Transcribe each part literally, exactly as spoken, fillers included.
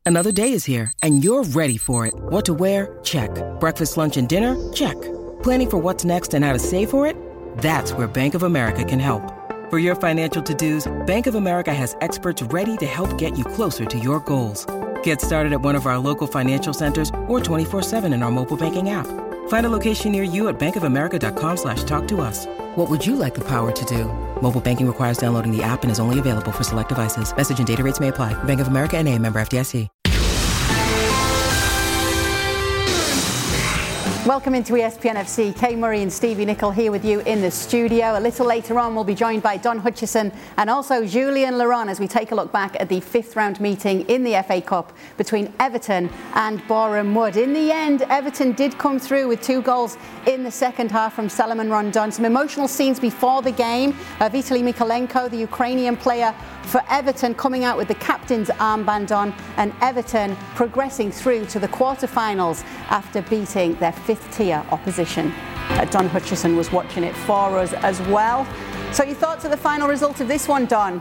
Another day is here, and you're ready for it. What to wear? Check. Breakfast, lunch, and dinner? Check. Planning for what's next and how to save for it? That's where Bank of America can help. For your financial to-dos, Bank of America has experts ready to help get you closer to your goals. Get started at one of our local financial centers or twenty-four seven in our mobile banking app. Find a location near you at bankofamerica.com slash talk to us. What would you like the power to do? Mobile banking requires downloading the app and is only available for select devices. Message and data rates may apply. Bank of America N A, member F D I C. Welcome into E S P N F C. Kay Murray and Stevie Nicol here with you in the studio. A little later on, we'll be joined by Don Hutchison and also Julien Laurent as we take a look back at the fifth round meeting in the F A Cup between Everton and Boreham Wood. In the end, Everton did come through with two goals in the second half from Salomon Rondon. Some emotional scenes before the game. Uh, Vitaly Mykolenko, the Ukrainian player for Everton, coming out with the captain's armband on, and Everton progressing through to the quarterfinals after beating their fifth-tier opposition. Uh, Don Hutchison was watching it for us as well. So your thoughts of the final result of this one, Don?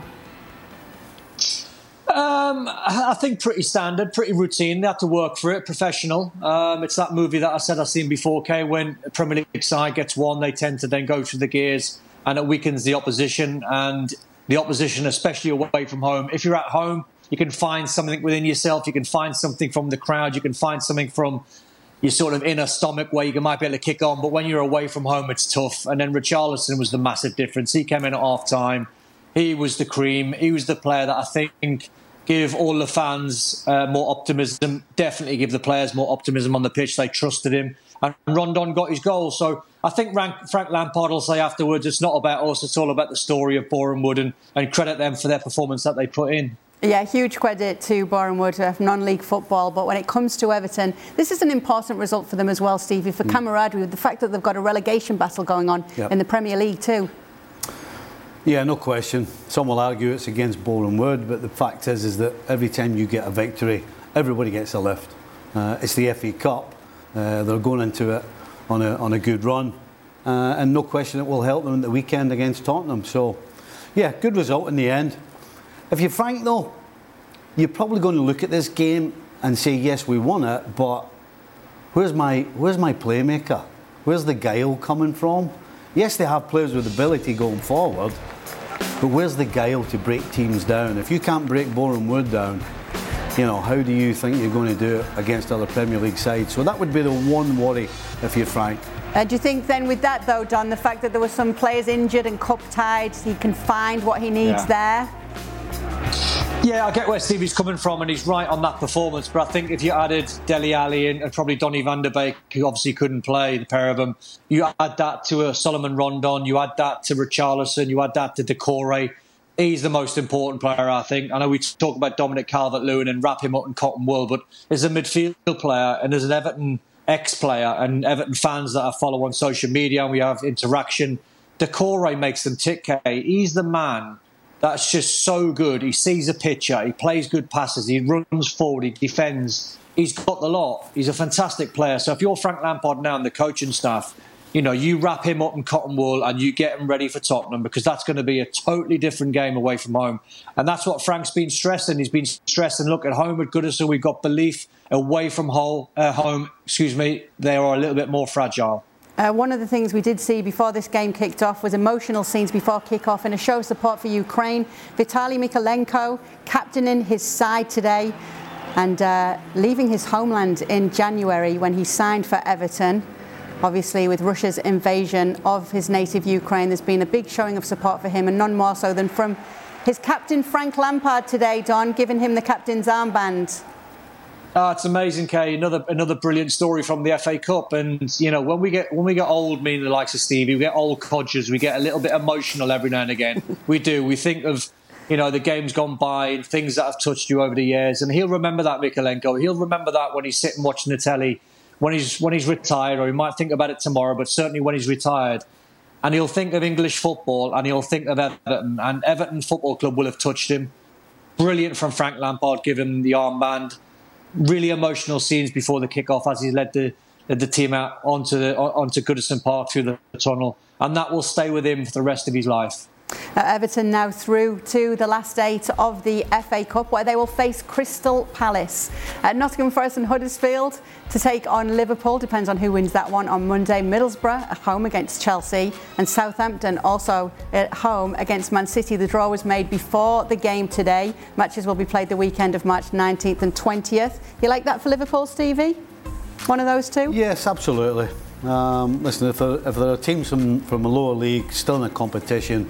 Um, I think pretty standard, pretty routine. They had to work for it, professional. Um, it's that movie that I said I've seen before, Kay, when a Premier League side gets one, they tend to then go through the gears and it weakens the opposition. And the opposition, especially away from home. If you're at home, you can find something within yourself. You can find something from the crowd. You can find something from your sort of inner stomach where you might be able to kick on. But when you're away from home, it's tough. And then Richarlison was the massive difference. He came in at half-time. He was the cream. He was the player that I think give all the fans uh, more optimism. Definitely give the players more optimism on the pitch. They trusted him. And Rondon got his goal. So I think Frank Lampard will say afterwards, it's not about us, it's all about the story of Boreham Wood, and, and credit them for their performance that they put in. Yeah, huge credit to Boreham Wood for non-league football. But when it comes to Everton, this is an important result for them as well, Stevie, for mm. camaraderie, with the fact that they've got a relegation battle going on yep. in the Premier League too. Yeah, no question. Some will argue it's against Boreham Wood, but the fact is, is that every time you get a victory, everybody gets a lift. Uh, it's the F A Cup. Uh, they're going into it on a on a good run, uh, and no question it will help them at the weekend against Tottenham. So, yeah, good result in the end. If you're frank though, you're probably going to look at this game and say, yes, we won it, but where's my where's my playmaker? Where's the guile coming from? Yes, they have players with ability going forward, but where's the guile to break teams down? If you can't break Boreham Wood down, you know, how do you think you're going to do it against other Premier League sides? So that would be the one worry, if you're frank. Uh, do you think then with that though, Don, the fact that there were some players injured and cup tied, he can find what he needs yeah. there? Yeah, I get where Stevie's coming from, and he's right on that performance. But I think if you added Dele Alli and, and probably Donny van der Beek, who obviously couldn't play, the pair of them, you add that to a Salomon Rondon, you add that to Richarlison, you add that to Decore. He's the most important player, I think. I know we talk about Dominic Calvert-Lewin and wrap him up in cotton wool, but as a midfield player and as an Everton ex-player and Everton fans that I follow on social media and we have interaction, Decore makes them tick, Kay. He's the man that's just so good. He sees a picture, he plays good passes, he runs forward, he defends. He's got the lot. He's a fantastic player. So if you're Frank Lampard now and the coaching staff, you know, you wrap him up in cotton wool and you get him ready for Tottenham, because that's going to be a totally different game away from home. And that's what Frank's been stressing. He's been stressing, look, at home at Goodison, we've got belief. Away from home, uh, home, excuse me, they are a little bit more fragile. Uh, one of the things we did see before this game kicked off was emotional scenes before kick-off and a show of support for Ukraine. Vitaly Mykolenko captaining his side today and uh, leaving his homeland in January when he signed for Everton. Obviously, with Russia's invasion of his native Ukraine, there's been a big showing of support for him, and none more so than from his captain, Frank Lampard, today, Don, giving him the captain's armband. Oh, it's amazing, Kay. Another another brilliant story from the F A Cup. And, you know, when we get when we get old, me and the likes of Stevie, we get old codgers, we get a little bit emotional every now and again. We do. We think of, you know, the game's gone by and things that have touched you over the years. And he'll remember that, Mykolenko. He'll remember that when he's sitting watching the telly, when he's when he's retired, or he might think about it tomorrow, but certainly when he's retired. And he'll think of English football and he'll think of Everton. And Everton Football Club will have touched him. Brilliant from Frank Lampard, give him the armband. Really emotional scenes before the kick-off as he led the led the team out onto the onto Goodison Park through the tunnel, and that will stay with him for the rest of his life. Uh, Everton now through to the last eight of the F A Cup, where they will face Crystal Palace. Uh, Nottingham Forest and Huddersfield to take on Liverpool. Depends on who wins that one on Monday. Middlesbrough at home against Chelsea, and Southampton also at home against Man City. The draw was made before the game today. Matches will be played the weekend of March nineteenth and twentieth. You like that for Liverpool, Stevie? One of those two? Yes, absolutely. Um, listen, if there, if there are teams from, from a lower league still in the competition,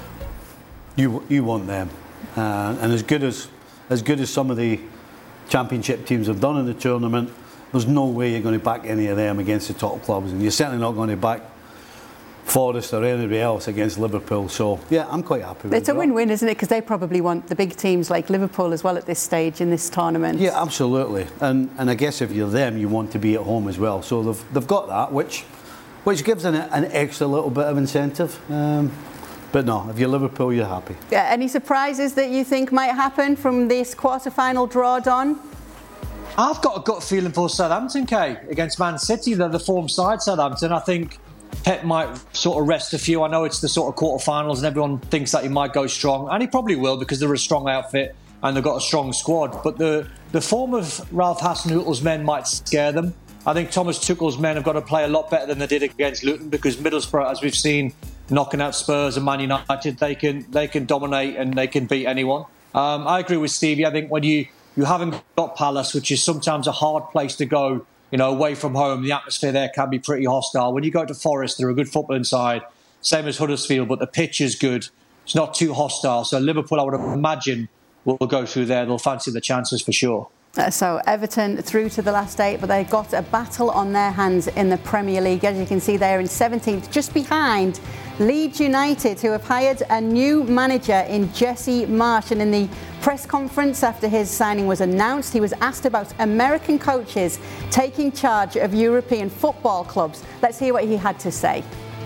you you want them. Uh, and as good as as good as some of the championship teams have done in the tournament, there's no way you're going to back any of them against the top clubs, and you're certainly not going to back Forest or anybody else against Liverpool. So yeah, I'm quite happy with it. It's a win-win, isn't it? Because they probably want the big teams like Liverpool as well at this stage in this tournament. Yeah, absolutely. And and I guess if you're them, you want to be at home as well. So they've they've got that, which which gives an, an extra little bit of incentive. Um, but no, if you're Liverpool, you're happy. Yeah. Any surprises that you think might happen from this quarter-final draw, Don? I've got a gut feeling for Southampton, Kay, against Man City. They're the form side, Southampton. I think Pep might sort of rest a few. I know it's the sort of quarterfinals and everyone thinks that he might go strong, and he probably will because they're a strong outfit and they've got a strong squad. But the, the form of Ralph Hasenhüttl's men might scare them. I think Thomas Tuchel's men have got to play a lot better than they did against Luton, because Middlesbrough, as we've seen, knocking out Spurs and Man United, they can they can dominate and they can beat anyone. Um, I agree with Stevie. I think when you, you haven't got Palace, which is sometimes a hard place to go, you know, away from home, the atmosphere there can be pretty hostile. When you go to Forest, they're a good footballing side, same as Huddersfield, but the pitch is good. It's not too hostile. So Liverpool, I would imagine, will go through there. They'll fancy the chances for sure. Uh, so Everton through to the last eight, but they've got a battle on their hands in the Premier League. As you can see, they're in seventeenth, just behind Leeds United, who have hired a new manager in Jesse Marsch. And in the press conference after his signing was announced, he was asked about American coaches taking charge of European football clubs. Let's hear what he had to say.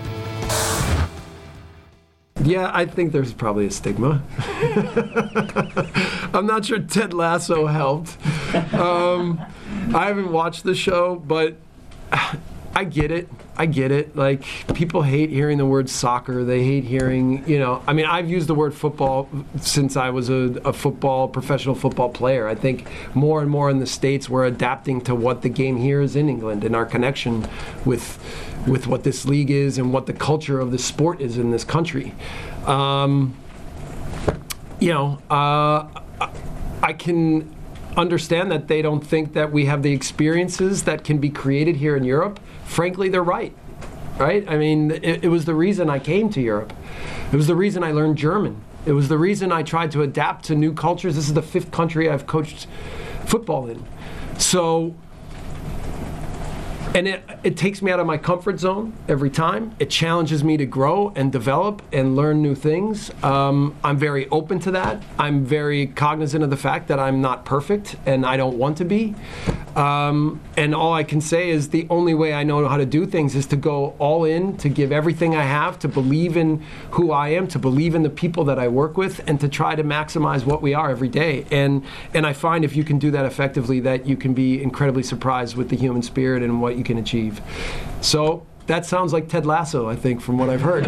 Yeah, I think there's probably a stigma. I'm not sure Ted Lasso helped. Um, I haven't watched the show, but I get it. I get it. Like, people hate hearing the word soccer. They hate hearing, you know, I mean, I've used the word football since I was a, a football, professional football player. I think more and more in the States we're adapting to what the game here is in England and our connection with with what this league is and what the culture of the sport is in this country. Um, you know, uh, I can understand that they don't think that we have the experiences that can be created here in Europe. Frankly, they're right, right? I mean, it, it was the reason I came to Europe. It was the reason I learned German. It was the reason I tried to adapt to new cultures. This is the fifth country I've coached football in. So, and it, it takes me out of my comfort zone every time. It challenges me to grow and develop and learn new things. Um, I'm very open to that. I'm very cognizant of the fact that I'm not perfect and I don't want to be. Um, and all I can say is the only way I know how to do things is to go all in, to give everything I have, to believe in who I am, to believe in the people that I work with, and to try to maximize what we are every day. And and I find if you can do that effectively, that you can be incredibly surprised with the human spirit and what you can achieve. So that sounds like Ted Lasso, I think, from what I've heard.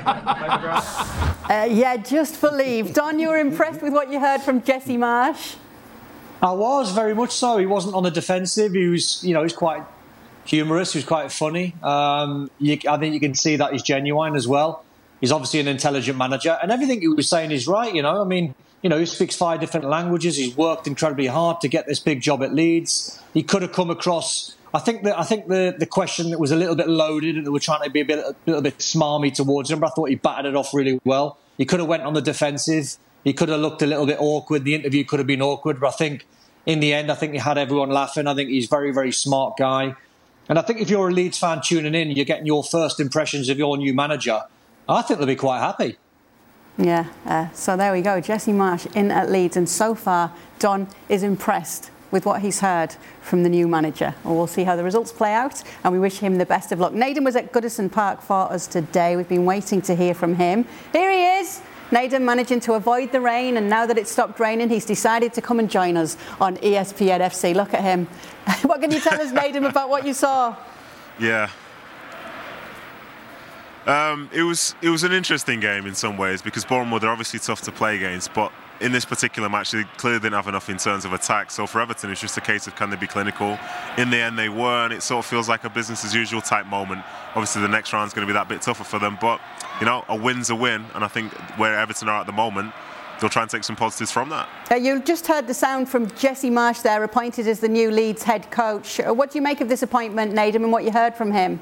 uh, yeah, just believe. Don, you were impressed with what you heard from Jesse Marsch? I was, very much so. He wasn't on the defensive. He was, you know, he's quite humorous. He was quite funny. Um, you, I think you can see that he's genuine as well. He's obviously an intelligent manager, and everything he was saying is right. You know, I mean, you know, he speaks five different languages. He's worked incredibly hard to get this big job at Leeds. He could have come across. I think that I think the, the question that was a little bit loaded and they were trying to be a bit a little bit smarmy towards him, but I thought he batted it off really well. He could have went on the defensive. He could have looked a little bit awkward. The interview could have been awkward, but I think in the end, I think he had everyone laughing. I think he's a very, very smart guy. And I think if you're a Leeds fan tuning in, you're getting your first impressions of your new manager, I think they'll be quite happy. Yeah, uh, so there we go. Jesse Marsch in at Leeds. And so far, Don is impressed with what he's heard from the new manager. Well, we'll see how the results play out, and we wish him the best of luck. Naden was at Goodison Park for us today. We've been waiting to hear from him. Here he is. Naden managing to avoid the rain, and now that it's stopped raining, he's decided to come and join us on E S P N F C. Look at him. What can you tell us, Naden, about what you saw? Yeah. Um, it was it was an interesting game in some ways because Bournemouth are obviously tough to play against, but in this particular match they clearly didn't have enough in terms of attack. So for Everton, it's just a case of can they be clinical. In the end, they were, and it sort of feels like a business as usual type moment. Obviously, the next round's going to be that bit tougher for them, but you know, a win's a win, and I think where Everton are at the moment, they'll try and take some positives from that. Uh, you just heard the sound from Jesse Marsch there, appointed as the new Leeds head coach. Uh, what do you make of this appointment, Nedum, and what you heard from him?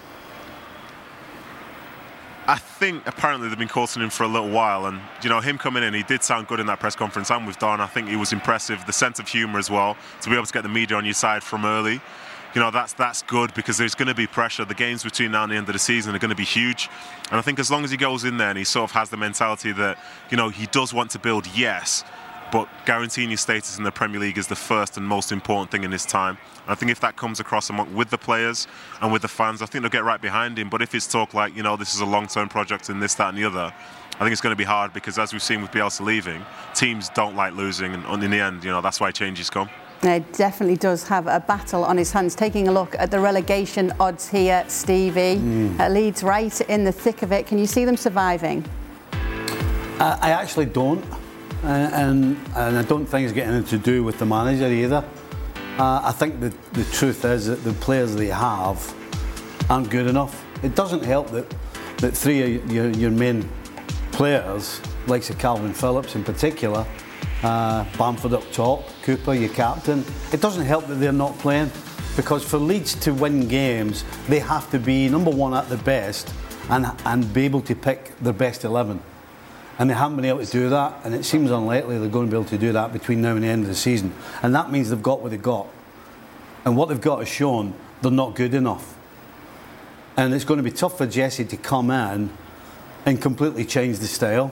I think apparently they've been courting him for a little while, and you know, him coming in, he did sound good in that press conference. I'm with Don. I think he was impressive. The sense of humour as well, to be able to get the media on your side from early. You know, that's that's good because there's going to be pressure. The games between now and the end of the season are going to be huge, and I think as long as he goes in there and he sort of has the mentality that, you know, he does want to build, yes, but guaranteeing your status in the Premier League is the first and most important thing in this time. And I think if that comes across among, with the players and with the fans, I think they'll get right behind him. But if it's talk like, you know, this is a long-term project and this, that and the other, I think it's going to be hard because as we've seen with Bielsa leaving, teams don't like losing, and in the end, you know, that's why changes come. It definitely does have a battle on his hands. Taking a look at the relegation odds here, Stevie. Mm. Uh, Leeds right in the thick of it. Can you see them surviving? Uh, I actually don't. Uh, and, and I don't think it's getting anything to do with the manager either. Uh, I think the, the truth is that the players they have aren't good enough. It doesn't help that, that three of your, your main players, like Calvin Phillips in particular, uh, Bamford up top, Cooper, your captain, it doesn't help that they're not playing, because for Leeds to win games, they have to be number one at the best and, and be able to pick their best eleven. And they haven't been able to do that, and it seems unlikely they're going to be able to do that between now and the end of the season. And that means they've got what they've got. And what they've got is shown they're not good enough. And it's going to be tough for Jesse to come in and completely change the style.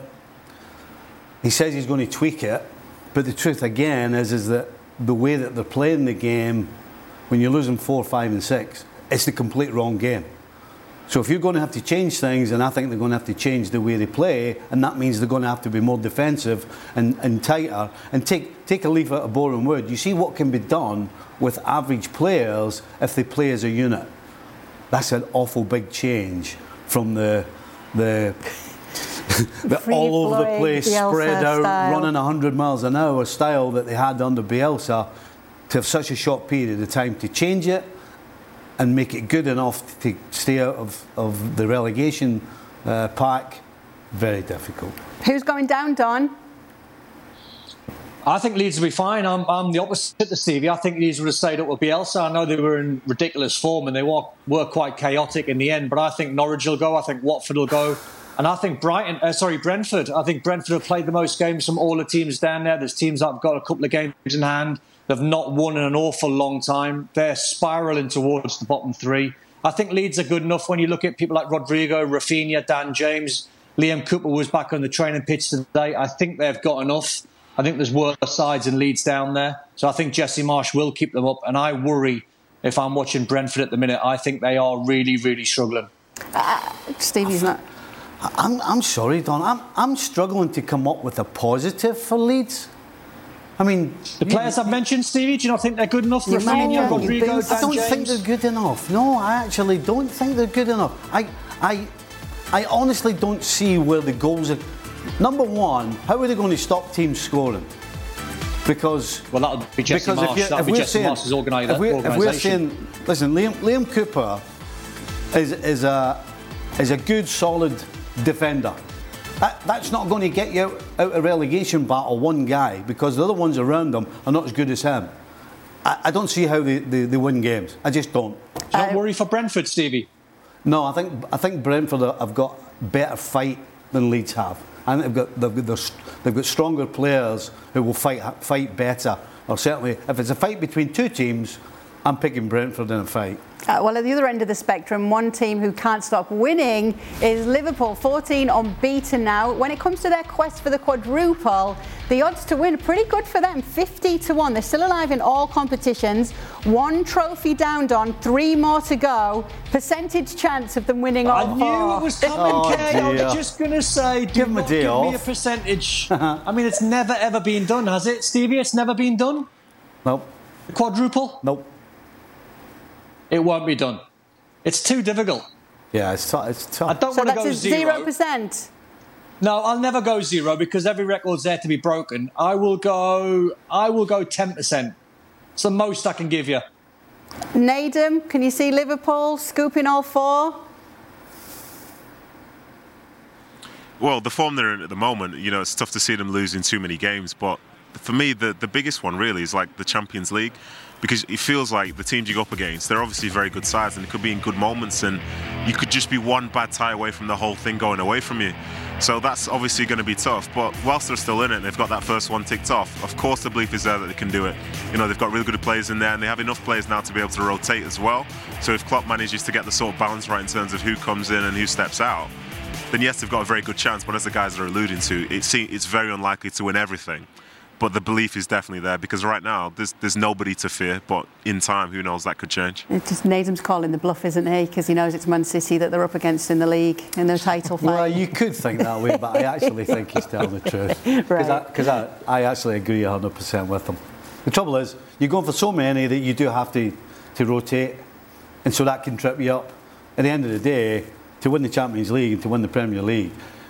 He says he's going to tweak it, but the truth again is, is that the way that they're playing the game, when you're losing four, five and six, it's the complete wrong game. So if you're going to have to change things, and I think they're going to have to change the way they play, and that means they're going to have to be more defensive and, and tighter, and take take a leaf out of Boreham Wood. You see what can be done with average players if they play as a unit. That's an awful big change from the the, the all over the place, Bielsa spread out, style. running one hundred miles an hour style that they had under Bielsa, to have such a short period of time to change it and make it good enough to stay out of, of the relegation uh, pack. Very difficult. Who's going down, Don? I think Leeds will be fine. I'm, I'm the opposite to Stevie. I think Leeds would have stayed up with Bielsa. I know they were in ridiculous form and they were, were quite chaotic in the end, but I think Norwich will go, I think Watford will go, and I think Brighton, uh, sorry, Brentford. I think Brentford have played the most games from all the teams down there. There's teams that have got a couple of games in hand. They've not won in an awful long time. They're spiralling towards the bottom three. I think Leeds are good enough when you look at people like Rodrigo, Rafinha, Dan James. Liam Cooper was back on the training pitch today. I think they've got enough. I think there's worse sides than Leeds down there. So I think Jesse Marsch will keep them up. And I worry, if I'm watching Brentford at the minute, I think they are really, really struggling. Uh, Stevie's not... I'm, I'm sorry, Don. I'm, I'm struggling to come up with a positive for Leeds. I mean, the players I've mentioned, Stevie, do you not think they're good enough? No, Rafinha, Rodrigo, Dan I don't James? think they're good enough. No, I actually don't think they're good enough. I, I, I honestly don't see where the goals are. Number one, how are they going to stop teams scoring? Because well, that'll be Jesse Marsch. That'll be Jesse Marsch's organisation. If we're, if we're saying, listen, Liam, Liam Cooper is is a is a good, solid defender. That, that's not going to get you out, out of relegation battle, one guy, because the other ones around him are not as good as him. I, I don't see how they, they, they win games. I just don't. Do you not worry for Brentford, Stevie? No, I think I think Brentford have got better fight than Leeds have. And they've got they've got, they've got stronger players who will fight fight better. Or certainly, if it's a fight between two teams, I'm picking Brentford in a fight. Uh, well, at the other end of the spectrum, one team who can't stop winning is Liverpool, fourteen unbeaten now. When it comes to their quest for the quadruple, the odds to win are pretty good for them, fifty to one. They're still alive in all competitions. One trophy down, Don, three more to go. Percentage chance of them winning all I four. knew it was coming, Oh, Kay. I dear. was just going to say, do Give 'em a not day give off. me a percentage. I mean, it's never, ever been done, has it, Stevie? It's never been done? Nope. The quadruple? Nope. It won't be done. It's too difficult. Yeah, it's tough. It's tough. I don't So want to that's go a zero. zero percent. No, I'll never go zero because every record's there to be broken. I will go. I will go ten percent. It's the most I can give you. Nedum, can you see Liverpool scooping all four? Well, the form they're in at the moment, you know, it's tough to see them losing too many games. But for me, the, the biggest one really is like the Champions League, because it feels like the teams you go up against, they're obviously very good sides and it could be in good moments, and you could just be one bad tie away from the whole thing going away from you. So that's obviously going to be tough. But whilst they're still in it and they've got that first one ticked off, of course the belief is there that they can do it. You know, they've got really good players in there and they have enough players now to be able to rotate as well. So if Klopp manages to get the sort of balance right in terms of who comes in and who steps out, then yes, they've got a very good chance. But as the guys are alluding to, it seems it's very unlikely to win everything. But the belief is definitely there, because right now there's there's nobody to fear. But in time, who knows, that could change. It's just Nedum's calling the bluff, isn't he? Because he knows it's Man City that they're up against in the league in their title fight. Well, you could think that way, but I actually think he's telling the truth. Because Right. I, I, I actually agree one hundred percent with him. The trouble is, you're going for so many that you do have to, to rotate, and so that can trip you up. At the end of the day, to win the Champions League and to win the Premier League,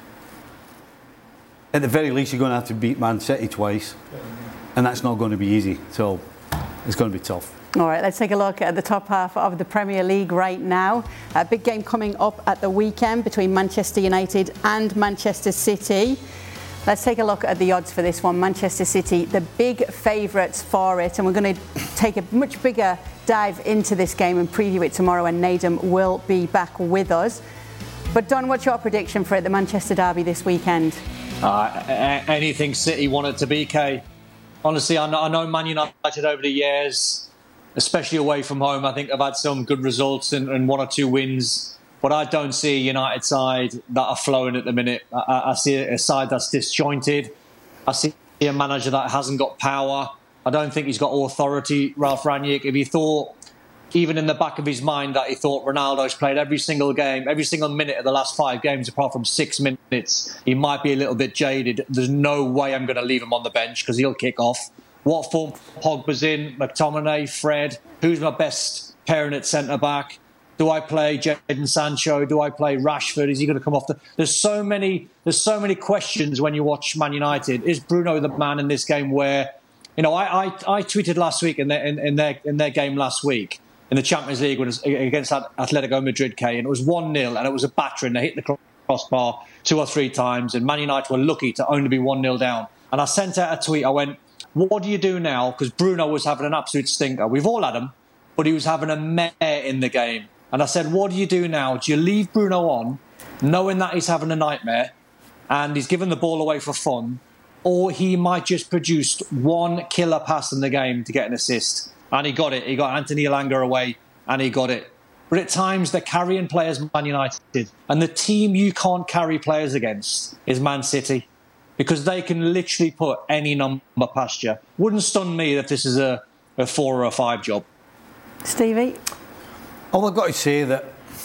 at the very least, you're going to have to beat Man City twice, and that's not going to be easy. So it's going to be tough. All right, let's take a look at the top half of the Premier League right now. A big game coming up at the weekend between Manchester United and Manchester City. Let's take a look at the odds for this one. Manchester City, the big favourites for it, and we're going to take a much bigger dive into this game and preview it tomorrow, and Nedum will be back with us. But Don, what's your prediction for it, the Manchester derby this weekend? Uh, anything City want it to be, Kay. Honestly, I know, I know Man United over the years, especially away from home, I think have had some good results and, and one or two wins. But I don't see a United side that are flowing at the minute. I, I see a side that's disjointed. I see a manager that hasn't got power. I don't think he's got authority, Ralph Rangnick. If he thought, even in the back of his mind, that he thought Ronaldo's played every single game, every single minute of the last five games, apart from six minutes, he might be a little bit jaded. There's no way I'm going to leave him on the bench because he'll kick off. What form Pogba's in, McTominay, Fred, who's my best pairing at centre-back? Do I play Jadon Sancho? Do I play Rashford? Is he going to come off the... There's so many, there's so many questions when you watch Man United. Is Bruno the man in this game where... You know, I, I, I tweeted last week in their, in, in, their, in their game last week, in the Champions League when it was against Atletico Madrid, K, and it was one nil, and it was a battering. They hit the crossbar two or three times, and Man United were lucky to only be one nil down. And I sent out a tweet. I went, what do you do now? Because Bruno was having an absolute stinker. We've all had him, but he was having a mare in the game. And I said, what do you do now? Do you leave Bruno on, knowing that he's having a nightmare, and he's giving the ball away for fun, or he might just produce one killer pass in the game to get an assist? And he got it. He got Anthony Elanga away, and he got it. But at times, they're carrying players, Man United. And the team you can't carry players against is Man City, because they can literally put any number past you. Wouldn't stun me if this is a, a four or a five job. Stevie? All I've got to say that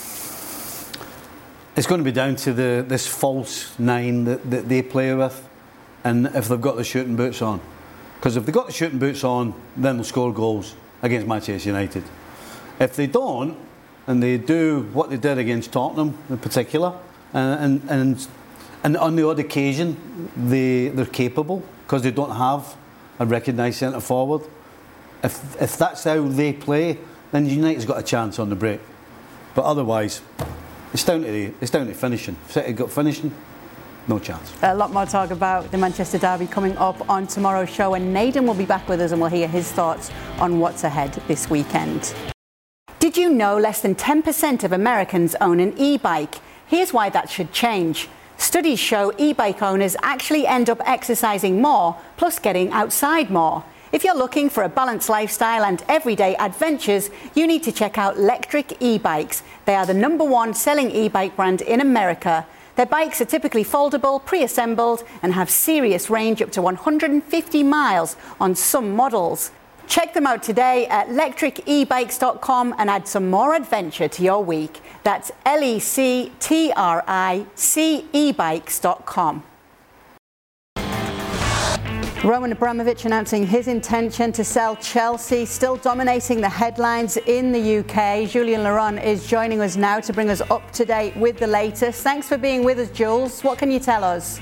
it's going to be down to the this false nine that, that they play with, and if they've got the shooting boots on. Because if they've got the shooting boots on, then they'll score goals against Manchester United. If they don't, and they do what they did against Tottenham in particular, and and, and, and on the odd occasion they, they're capable, because they don't have a recognised centre forward. If if that's how they play, then United's got a chance on the break. But otherwise, it's down to the, it's down to finishing. If City got finishing, no chance. A lot more talk about the Manchester derby coming up on tomorrow's show, and Nedum will be back with us and we'll hear his thoughts on what's ahead this weekend. Did you know less than ten percent of Americans own an e-bike? Here's why that should change. Studies show e-bike owners actually end up exercising more, plus getting outside more. If you're looking for a balanced lifestyle and everyday adventures, you need to check out Lectric e-bikes. They are the number one selling e-bike brand in America. Their bikes are typically foldable, pre-assembled, and have serious range up to one hundred fifty miles on some models. Check them out today at lectric e bikes dot com and add some more adventure to your week. That's L E C T R I C e bikes dot com. Roman Abramovich announcing his intention to sell Chelsea, still dominating the headlines in the U K. Julien Laurent is joining us now to bring us up to date with the latest. Thanks for being with us, Jules. What can you tell us?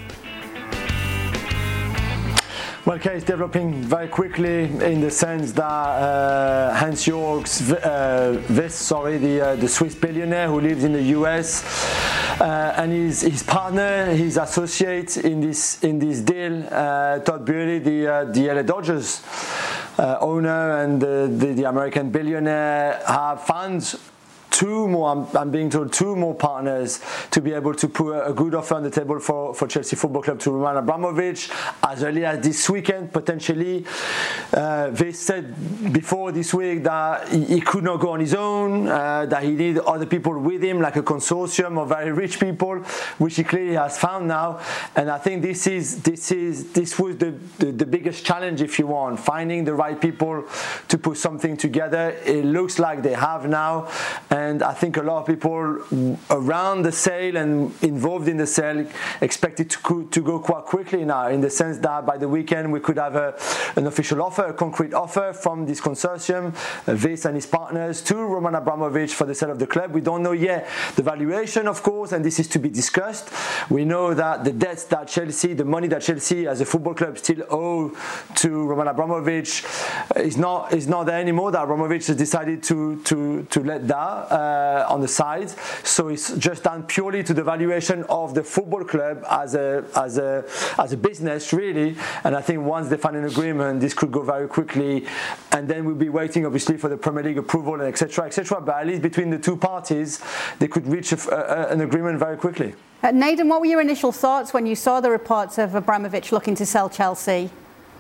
Well, Kay, it's developing very quickly in the sense that uh, Hans-Jörg uh, Wyss, sorry, the, uh, the Swiss billionaire who lives in the U S, uh, and his, his partner, his associate in this in this deal, uh, Todd Boehly, the uh, the L A Dodgers uh, owner and the, the, the American billionaire, have found two more, I'm, I'm being told, two more partners to be able to put a, a good offer on the table for, for Chelsea Football Club to Roman Abramovich as early as this weekend, potentially. Uh, they said before this week that he, he could not go on his own, uh, that he needed other people with him, like a consortium of very rich people, which he clearly has found now. And I think this is this is this was the, the, the biggest challenge, if you want, finding the right people to put something together. It looks like they have now. And And I think a lot of people around the sale and involved in the sale expect it to, to go quite quickly now, in the sense that by the weekend we could have a, an official offer, a concrete offer from this consortium, uh, Wyss and his partners, to Roman Abramovich for the sale of the club. We don't know yet the valuation, of course, and this is to be discussed. We know that the debts that Chelsea, the money that Chelsea as a football club still owe to Roman Abramovich is not is not there anymore. That Abramovich has decided to to to let that Uh, on the side, so it's just down purely to the valuation of the football club as a as a as a business, really. And I think once they find an agreement, this could go very quickly, and then we'll be waiting, obviously, for the Premier League approval and et cetera, et cetera. But at least between the two parties, they could reach a, a, an agreement very quickly. Uh, Nathan, what were your initial thoughts when you saw the reports of Abramovich looking to sell Chelsea?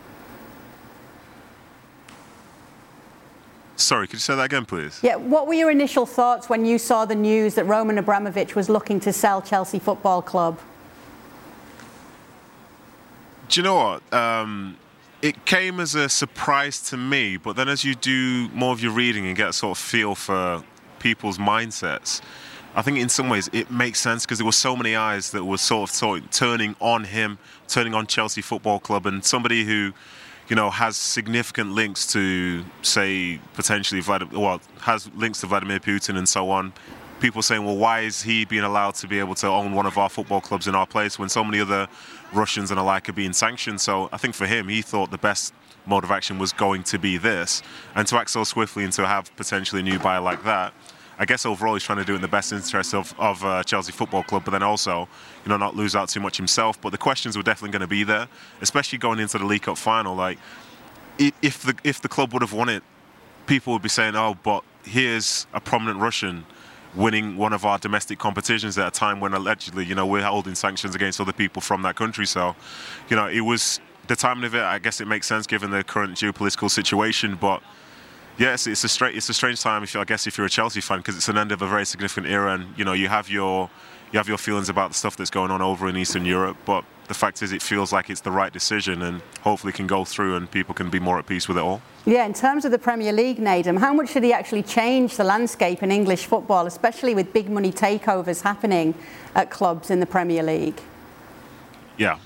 Sorry, could you say that again, please? Yeah, what were your initial thoughts when you saw the news that Roman Abramovich was looking to sell Chelsea Football Club? Do you know what? Um, it came as a surprise to me, but then as you do more of your reading and get a sort of feel for people's mindsets, I think in some ways it makes sense, because there were so many eyes that were sort of, sort of turning on him, turning on Chelsea Football Club, and somebody who, you know, has significant links to, say, potentially Vladimir, well, has links to Vladimir Putin and so on. People saying, well, why is he being allowed to be able to own one of our football clubs in our place when so many other Russians and alike are being sanctioned? So I think for him, he thought the best mode of action was going to be this. And to act so swiftly and to have potentially a new buyer like that, I guess overall he's trying to do it in the best interest of, of uh, Chelsea Football Club, but then also, you know, not lose out too much himself. But the questions were definitely going to be there, especially going into the League Cup final. Like, if the if the club would have won it, people would be saying, oh, but here's a prominent Russian winning one of our domestic competitions at a time when allegedly, you know, we're holding sanctions against other people from that country. So, you know, it was the timing of it. I guess it makes sense given the current geopolitical situation, but yes, it's a straight, it's a strange time. If you, I guess if you're a Chelsea fan, because it's an end of a very significant era, and you know you have your you have your feelings about the stuff that's going on over in Eastern Europe. But the fact is, it feels like it's the right decision, and hopefully can go through, and people can be more at peace with it all. Yeah, in terms of the Premier League, Nedum, how much should he actually change the landscape in English football, especially with big money takeovers happening at clubs in the Premier League? Yeah.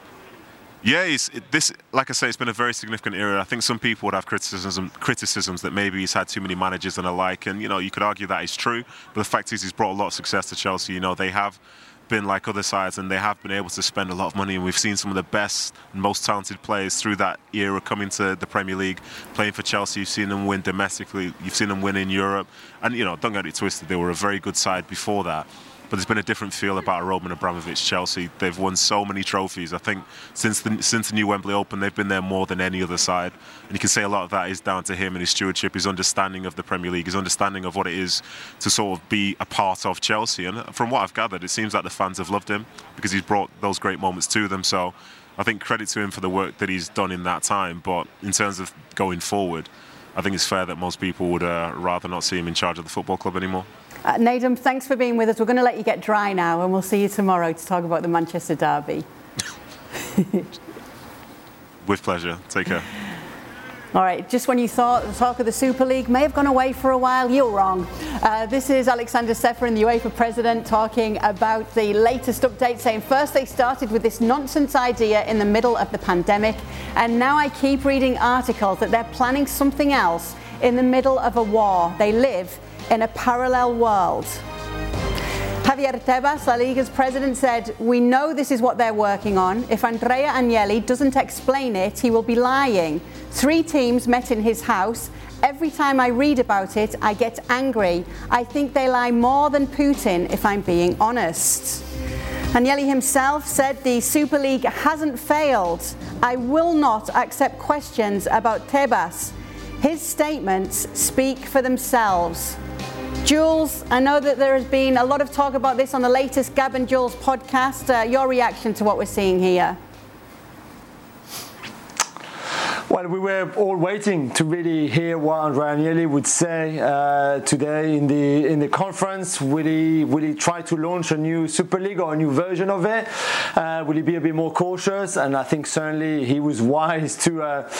Yeah, it's, it, this, like I say, it's been a very significant era. I think some people would have criticism, criticisms that maybe he's had too many managers and alike, and you know, you could argue that is true. But the fact is, he's brought a lot of success to Chelsea. You know, they have been like other sides, and they have been able to spend a lot of money. And we've seen some of the best and most talented players through that era coming to the Premier League, playing for Chelsea. You've seen them win domestically. You've seen them win in Europe. And you know, don't get it twisted, they were a very good side before that. But there's been a different feel about Roman Abramovich Chelsea. They've won so many trophies. I think since the since the new Wembley Open, they've been there more than any other side. And you can say a lot of that is down to him and his stewardship, his understanding of the Premier League, his understanding of what it is to sort of be a part of Chelsea. And from what I've gathered, it seems like the fans have loved him because he's brought those great moments to them. So I think credit to him for the work that he's done in that time. But in terms of going forward, I think it's fair that most people would uh, rather not see him in charge of the football club anymore. Uh, Nedum, thanks for being with us. We're going to let you get dry now, and we'll see you tomorrow to talk about the Manchester derby. With pleasure. Take care. All right, just when you thought the talk of the Super League may have gone away for a while, you're wrong. Uh, this is Alexander Ceferin, the UEFA president, talking about the latest update, saying first they started with this nonsense idea in the middle of the pandemic, and now I keep reading articles that they're planning something else in the middle of a war. They live in a parallel world. Javier Tebas, La Liga's president, said, we know this is what they're working on. If Andrea Agnelli doesn't explain it, he will be lying. Three teams met in his house. Every time I read about it, I get angry. I think they lie more than Putin, if I'm being honest. Agnelli himself said the Super League hasn't failed. I will not accept questions about Tebas. His statements speak for themselves. Jules, I know that there has been a lot of talk about this on the latest Gab and Jules podcast. Uh, your reaction to what we're seeing here? Well, we were all waiting to really hear what Andrea Agnelli would say uh, today in the in the conference. Will he will he try to launch a new Super League or a new version of it? Uh, will he be a bit more cautious? And I think certainly he was wise to uh,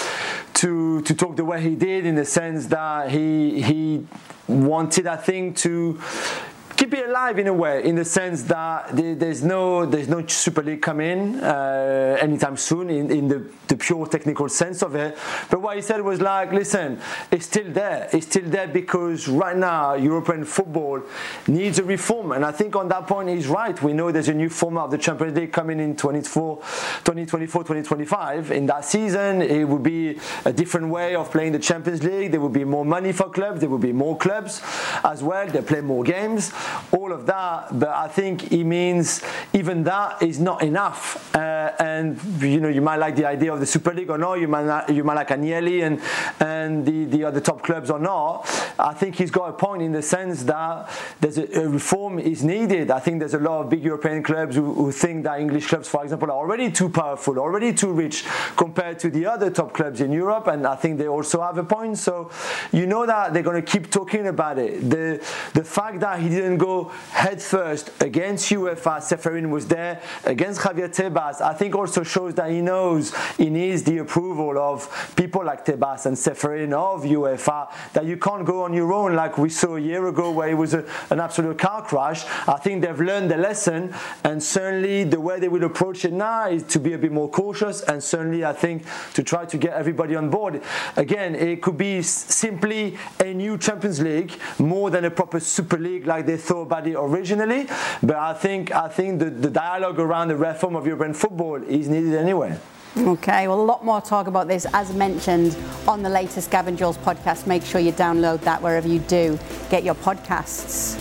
to to talk the way he did, in the sense that he he wanted, I think, to keep it alive in a way, in the sense that there's no there's no Super League coming uh, anytime soon in, in the, the pure technical sense of it. But what he said was like, listen, it's still there. It's still there because right now European football needs a reform. And I think on that point he's right. We know there's a new format of the Champions League coming in twenty twenty-four twenty twenty-five. In that season, it would be a different way of playing the Champions League. There would be more money for clubs. There would be more clubs as well. They play more games. All of that, but I think he means even that is not enough. Uh, and you know, you might like the idea of the Super League or not. You might not, you might like Agnelli and and the, the other top clubs or not. I think he's got a point in the sense that there's a, a reform is needed. I think there's a lot of big European clubs who, who think that English clubs, for example, are already too powerful, already too rich compared to the other top clubs in Europe. And I think they also have a point. So you know that they're going to keep talking about it. The the fact that he didn't go head first against UEFA, Ceferin was there, against Javier Tebas, I think also shows that he knows he needs the approval of people like Tebas and Ceferin of UEFA, that you can't go on your own like we saw a year ago where it was a, an absolute car crash. I think they've learned the lesson, and certainly the way they will approach it now is to be a bit more cautious, and certainly I think to try to get everybody on board. Again, it could be simply a new Champions League more than a proper Super League like they thought about it originally, but I think I think the, the dialogue around the reform of European football is needed anyway. Okay, well, a lot more talk about this, as mentioned, on the latest Gab and Jules podcast. Make sure you download that wherever you do get your podcasts.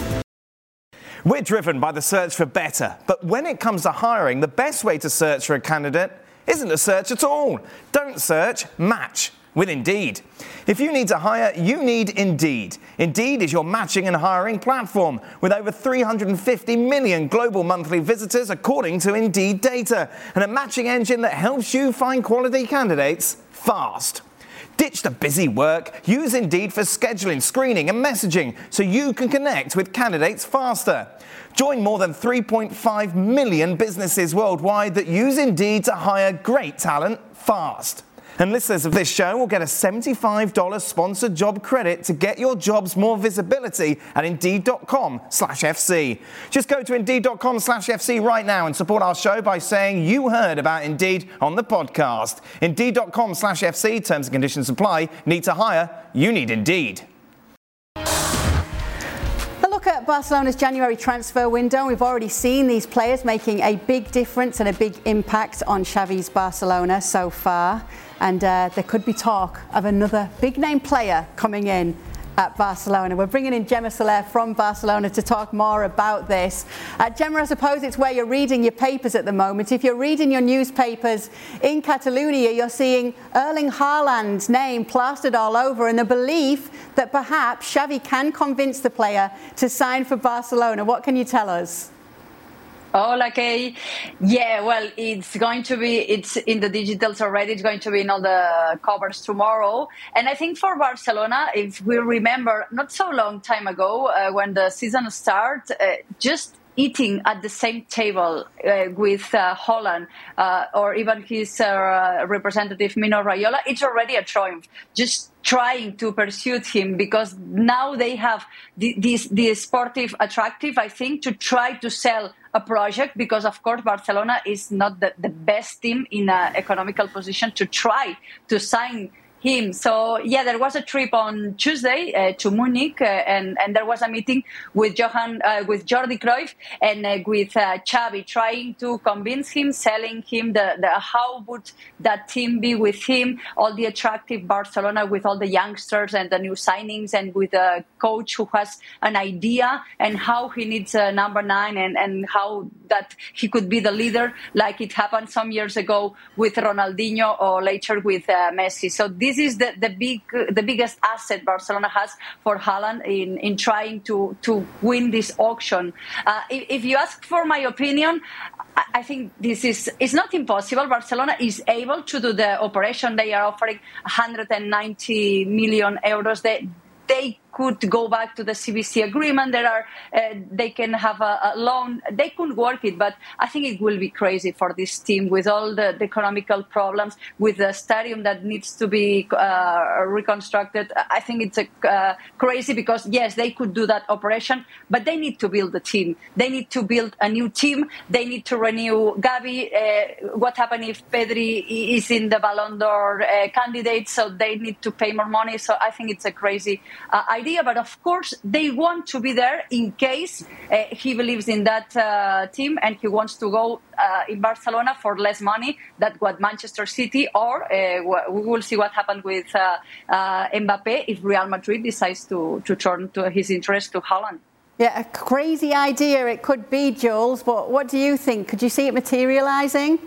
We're driven by the search for better, but when it comes to hiring, the best way to search for a candidate isn't to search at all. Don't search, match with Indeed. If you need to hire, you need Indeed. Indeed is your matching and hiring platform with over three hundred fifty million global monthly visitors according to Indeed data, and a matching engine that helps you find quality candidates fast. Ditch the busy work. Use Indeed for scheduling, screening and messaging so you can connect with candidates faster. Join more than three point five million businesses worldwide that use Indeed to hire great talent fast. And listeners of this show will get a seventy-five dollars sponsored job credit to get your jobs more visibility at Indeed.com slash FC. Just go to Indeed.com slash FC right now and support our show by saying you heard about Indeed on the podcast. Indeed.com slash FC. Terms and conditions apply. Need to hire? You need Indeed. At Barcelona's January transfer window, we've already seen these players making a big difference and a big impact on Xavi's Barcelona so far, and uh, there could be talk of another big name player coming in at Barcelona. We're bringing in Gemma Soler from Barcelona to talk more about this. Uh, Gemma, I suppose it's where you're reading your papers at the moment. If you're reading your newspapers in Catalonia, you're seeing Erling Haaland's name plastered all over, and the belief that perhaps Xavi can convince the player to sign for Barcelona. What can you tell us? Oh, okay. Yeah, well, it's going to be, it's in the digitals already. It's going to be in all the covers tomorrow. And I think for Barcelona, if we remember, not so long time ago, uh, when the season started, uh, just eating at the same table uh, with uh, Holland uh, or even his uh, representative Mino Raiola, it's already a triumph. Just trying to pursue him, because now they have the, this, the sportive attractive, I think, to try to sell a project, because of course Barcelona is not the, the best team in an economical position to try to sign him. So yeah, there was a trip on Tuesday uh, to Munich, uh, and and there was a meeting with Johan, uh, with Jordi Cruyff, and uh, with uh, Xavi, trying to convince him, selling him the, the how would that team be with him, all the attractive Barcelona with all the youngsters and the new signings, and with a coach who has an idea and how he needs a number nine, and and how that he could be the leader, like it happened some years ago with Ronaldinho or later with uh, Messi. So this is the, the big, the biggest asset Barcelona has for Haaland in, in trying to, to win this auction. Uh, if, if you ask for my opinion, I, I think this is it's not impossible. Barcelona is able to do the operation. They are offering one hundred ninety million euros. They, they could go back to the C B C agreement. There are, uh, they can have a, a loan. They could work it, but I think it will be crazy for this team with all the, the economical problems, with the stadium that needs to be uh, reconstructed. I think it's a, uh, crazy because, yes, they could do that operation, but they need to build a team. They need to build a new team. They need to renew Gavi. Uh, what happened if Pedri is in the Ballon d'Or uh, candidate? So they need to pay more money. So I think it's a crazy uh, idea. But of course, they want to be there in case uh, he believes in that uh, team and he wants to go uh, in Barcelona for less money than what Manchester City, or uh, we will see what happened with uh, uh, Mbappe if Real Madrid decides to, to turn to his interest to Haaland. Yeah, a crazy idea it could be, Jules, but what do you think? Could you see it materialising?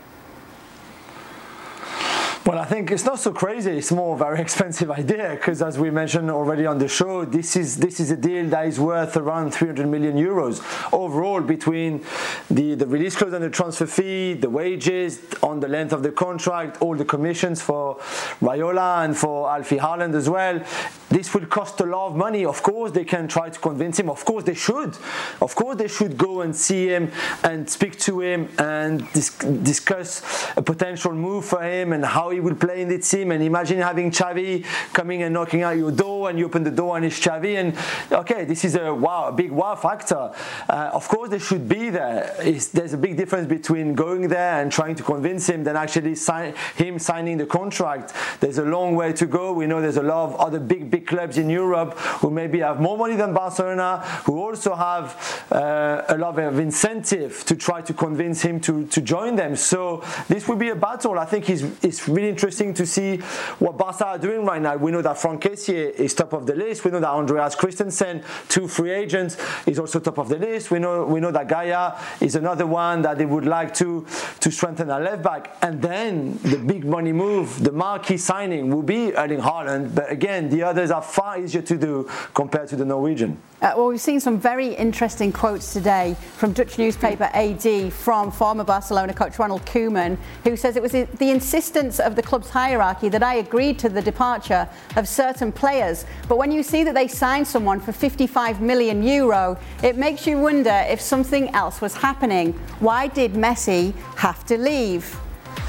Well, I think it's not so crazy. It's more a very expensive idea because, as we mentioned already on the show, this is this is a deal that is worth around three hundred million euros overall, between the, the release clause and the transfer fee, the wages, on the length of the contract, all the commissions for Raiola and for Alfie Haaland as well. This will cost a lot of money. Of course, they can try to convince him. Of course, they should. Of course, they should go and see him and speak to him and dis- discuss a potential move for him and how he will play in the team. And imagine having Xavi coming and knocking at your door, and you open the door and it's Xavi, and okay, this is a wow, a big wow factor. Uh, of course, they should be there. It's, there's a big difference between going there and trying to convince him than actually sign, him signing the contract. There's a long way to go. We know there's a lot of other big, big clubs in Europe who maybe have more money than Barcelona, who also have uh, a lot of incentive to try to convince him to, to join them. So this will be a battle. I think it's, it's really interesting to see what Barca are doing right now. We know that Franck Kessié is top of the list. We know that Andreas Christensen, two free agents, is also top of the list. We know we know that Gaia is another one that they would like to to strengthen at left back. And then the big money move, the marquee signing, will be Erling Haaland. But again, the others are far easier to do compared to the Norwegian. Uh, well, we've seen some very interesting quotes today from Dutch newspaper A D from former Barcelona coach Ronald Koeman, who says it was the insistence of the club's hierarchy that I agreed to the departure of certain players. But when you see that they signed someone for fifty-five million euro, it makes you wonder if something else was happening. Why did Messi have to leave?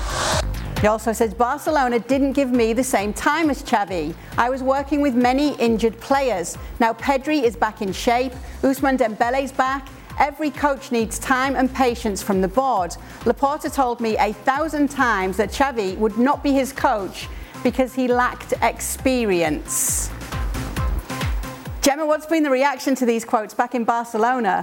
He also says Barcelona didn't give me the same time as Xavi. I was working with many injured players. Now Pedri is back in shape. Ousmane Dembele's back. Every coach needs time and patience from the board. Laporta told me a thousand times that Xavi would not be his coach because he lacked experience. Gemma, what's been the reaction to these quotes back in Barcelona?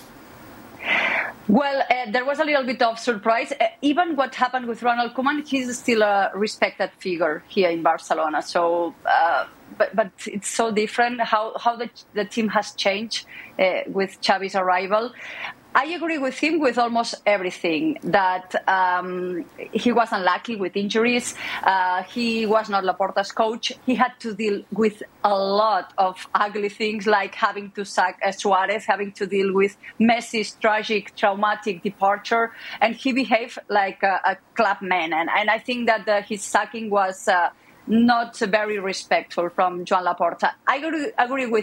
Well, uh, there was a little bit of surprise. Uh, even what happened with Ronald Koeman, he's still a respected figure here in Barcelona. So, uh, but but it's so different how how the the team has changed uh, with Xavi's arrival. I agree with him with almost everything, that um, he was unlucky with injuries. Uh, he was not Laporta's coach. He had to deal with a lot of ugly things, like having to sack uh, Suarez, having to deal with Messi's tragic, traumatic departure. And he behaved like a, a clubman. And, and I think that the, his sacking was uh, not very respectful from Joan Laporta. I agree, agree with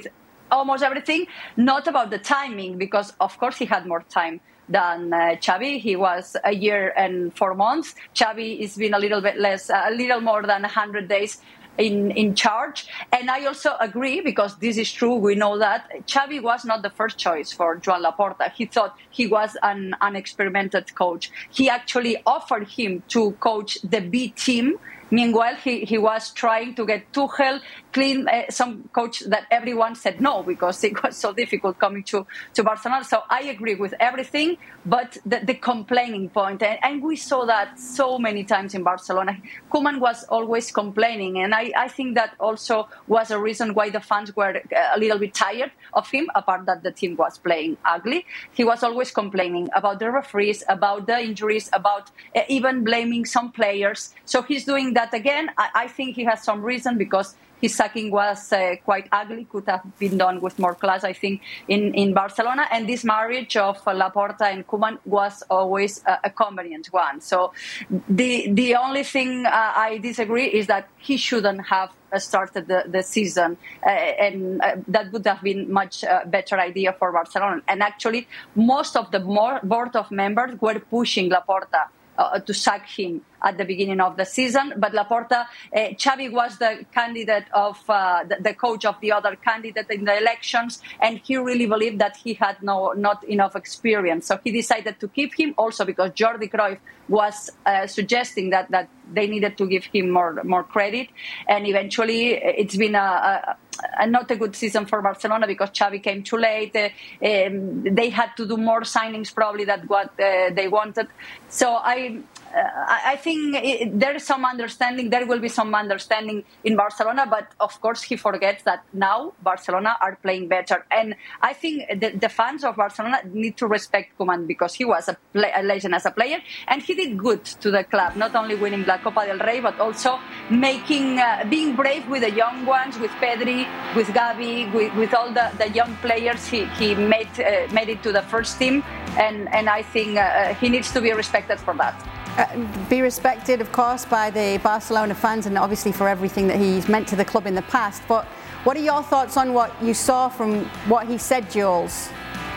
almost everything, not about the timing, because of course he had more time than uh, Xavi. He was a year and four months. Xavi has been a little bit less, a little more than one hundred days in, in charge. And I also agree, because this is true, we know that Xavi was not the first choice for Joan Laporta. He thought he was an unexperimented coach. He actually offered him to coach the B team. Meanwhile, he, he was trying to get Tuchel, clean uh, some coach that everyone said no, because it was so difficult coming to, to Barcelona. So I agree with everything, but the, the complaining point, and, and we saw that so many times in Barcelona. Koeman was always complaining, and I, I think that also was a reason why the fans were a little bit tired of him, apart that the team was playing ugly. He was always complaining about the referees, about the injuries, about uh, even blaming some players. So he's doing that. That again, I, I think he has some reason, because his sacking was uh, quite ugly, could have been done with more class, I think, in, in Barcelona. And this marriage of uh, Laporta and Koeman was always uh, a convenient one. So the the only thing uh, I disagree is that he shouldn't have started the, the season, uh, and uh, that would have been much uh, better idea for Barcelona. And actually, most of the more board of members were pushing Laporta uh, to sack him at the beginning of the season, but Laporta, uh, Xavi was the candidate of uh, the, the coach of the other candidate in the elections, and he really believed that he had no not enough experience. So he decided to keep him, also because Jordi Cruyff was uh, suggesting that, that they needed to give him more more credit, and eventually it's been a, a Uh, not a good season for Barcelona, because Xavi came too late. Uh, um, they had to do more signings probably than what uh, they wanted. So I, uh, I think it, there is some understanding. There will be some understanding in Barcelona, but of course he forgets that now Barcelona are playing better. And I think the, the fans of Barcelona need to respect Koeman, because he was a, play, a legend as a player, and he did good to the club, not only winning La Copa del Rey, but also making, uh, being brave with the young ones, with Pedri, with Gavi, with, with all the, the young players. He, he made uh, made it to the first team, and, and I think uh, he needs to be respected for that. Uh, be respected, of course, by the Barcelona fans, and obviously for everything that he's meant to the club in the past. But what are your thoughts on what you saw from what he said, Jules?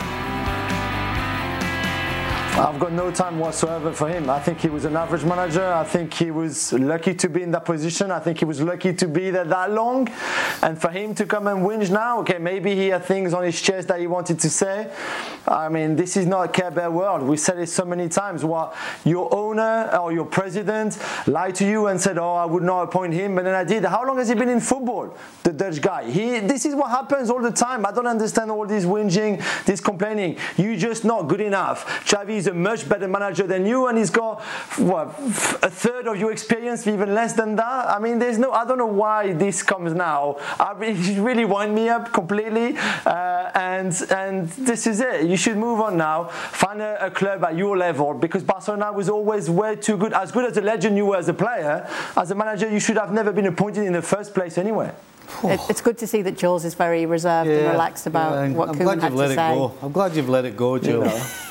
I've got no time whatsoever for him. I think he was an average manager. I think he was lucky to be in that position. I think he was lucky to be there that long. And for him to come and whinge now, okay, maybe he had things on his chest that he wanted to say. I mean, this is not a Care Bear world. We said it so many times. What your owner or your president lied to you and said, oh, I would not appoint him, but then I did. How long has he been in football, the Dutch guy? He, this is what happens all the time. I don't understand all this whinging, this complaining. You're just not good enough. Xavi is a much better manager than you, and he's got what, a third of your experience, even less than that. I mean, there's no. I don't know why this comes now. I mean, it really wind me up completely, uh, and and this is it. You should move on now. Find a, a club at your level, because Barcelona was always way too good. As good as a legend you were as a player, as a manager, you should have never been appointed in the first place anyway. It, it's good to see that Jules is very reserved yeah, and relaxed about yeah, what I'm Koeman had to say. Go. I'm glad you've let it go, Jules.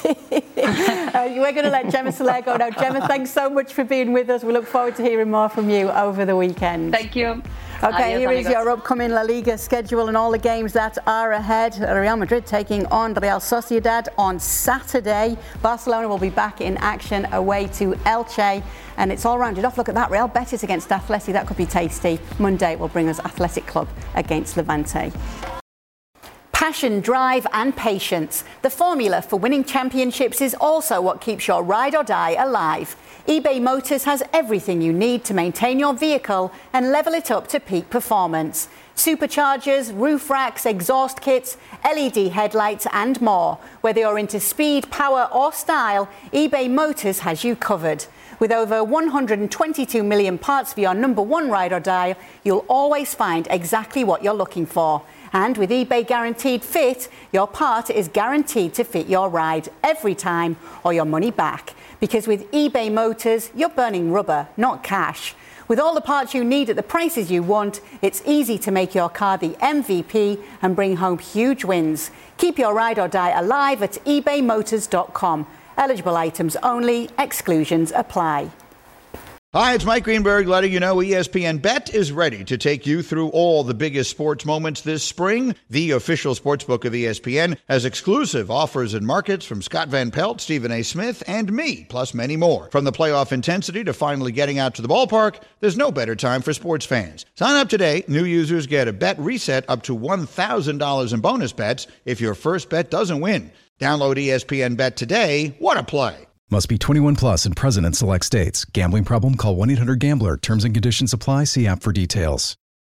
uh, we're going to let Gemma Soler go now. Gemma, thanks so much for being with us. We look forward to hearing more from you over the weekend. Thank you. Okay, Adios, here amigos. is your upcoming La Liga schedule and all the games that are ahead. Real Madrid taking on Real Sociedad on Saturday. Barcelona will be back in action away to Elche. And it's all rounded off. Look at that. Real Betis against Atleti. That could be tasty. Monday will bring us Athletic Club against Levante. Passion, drive and patience. The formula for winning championships is also what keeps your ride or die alive. eBay Motors has everything you need to maintain your vehicle and level it up to peak performance. Superchargers, roof racks, exhaust kits, L E D headlights and more. Whether you're into speed, power or style, eBay Motors has you covered. With over one hundred twenty-two million parts for your number one ride or die, you'll always find exactly what you're looking for. And with eBay Guaranteed Fit, your part is guaranteed to fit your ride every time or your money back. Because with eBay Motors, you're burning rubber, not cash. With all the parts you need at the prices you want, it's easy to make your car the M V P and bring home huge wins. Keep your ride or die alive at ebay motors dot com. Eligible items only, exclusions apply. Hi, it's Mike Greenberg letting you know E S P N Bet is ready to take you through all the biggest sports moments this spring. The official sportsbook of E S P N has exclusive offers and markets from Scott Van Pelt, Stephen A. Smith, and me, plus many more. From the playoff intensity to finally getting out to the ballpark, there's no better time for sports fans. Sign up today. New users get a bet reset up to one thousand dollars in bonus bets if your first bet doesn't win. Download E S P N Bet today. What a play. Must be twenty-one plus and present in select states. Gambling problem? Call one eight hundred gambler. Terms and conditions apply. See app for details.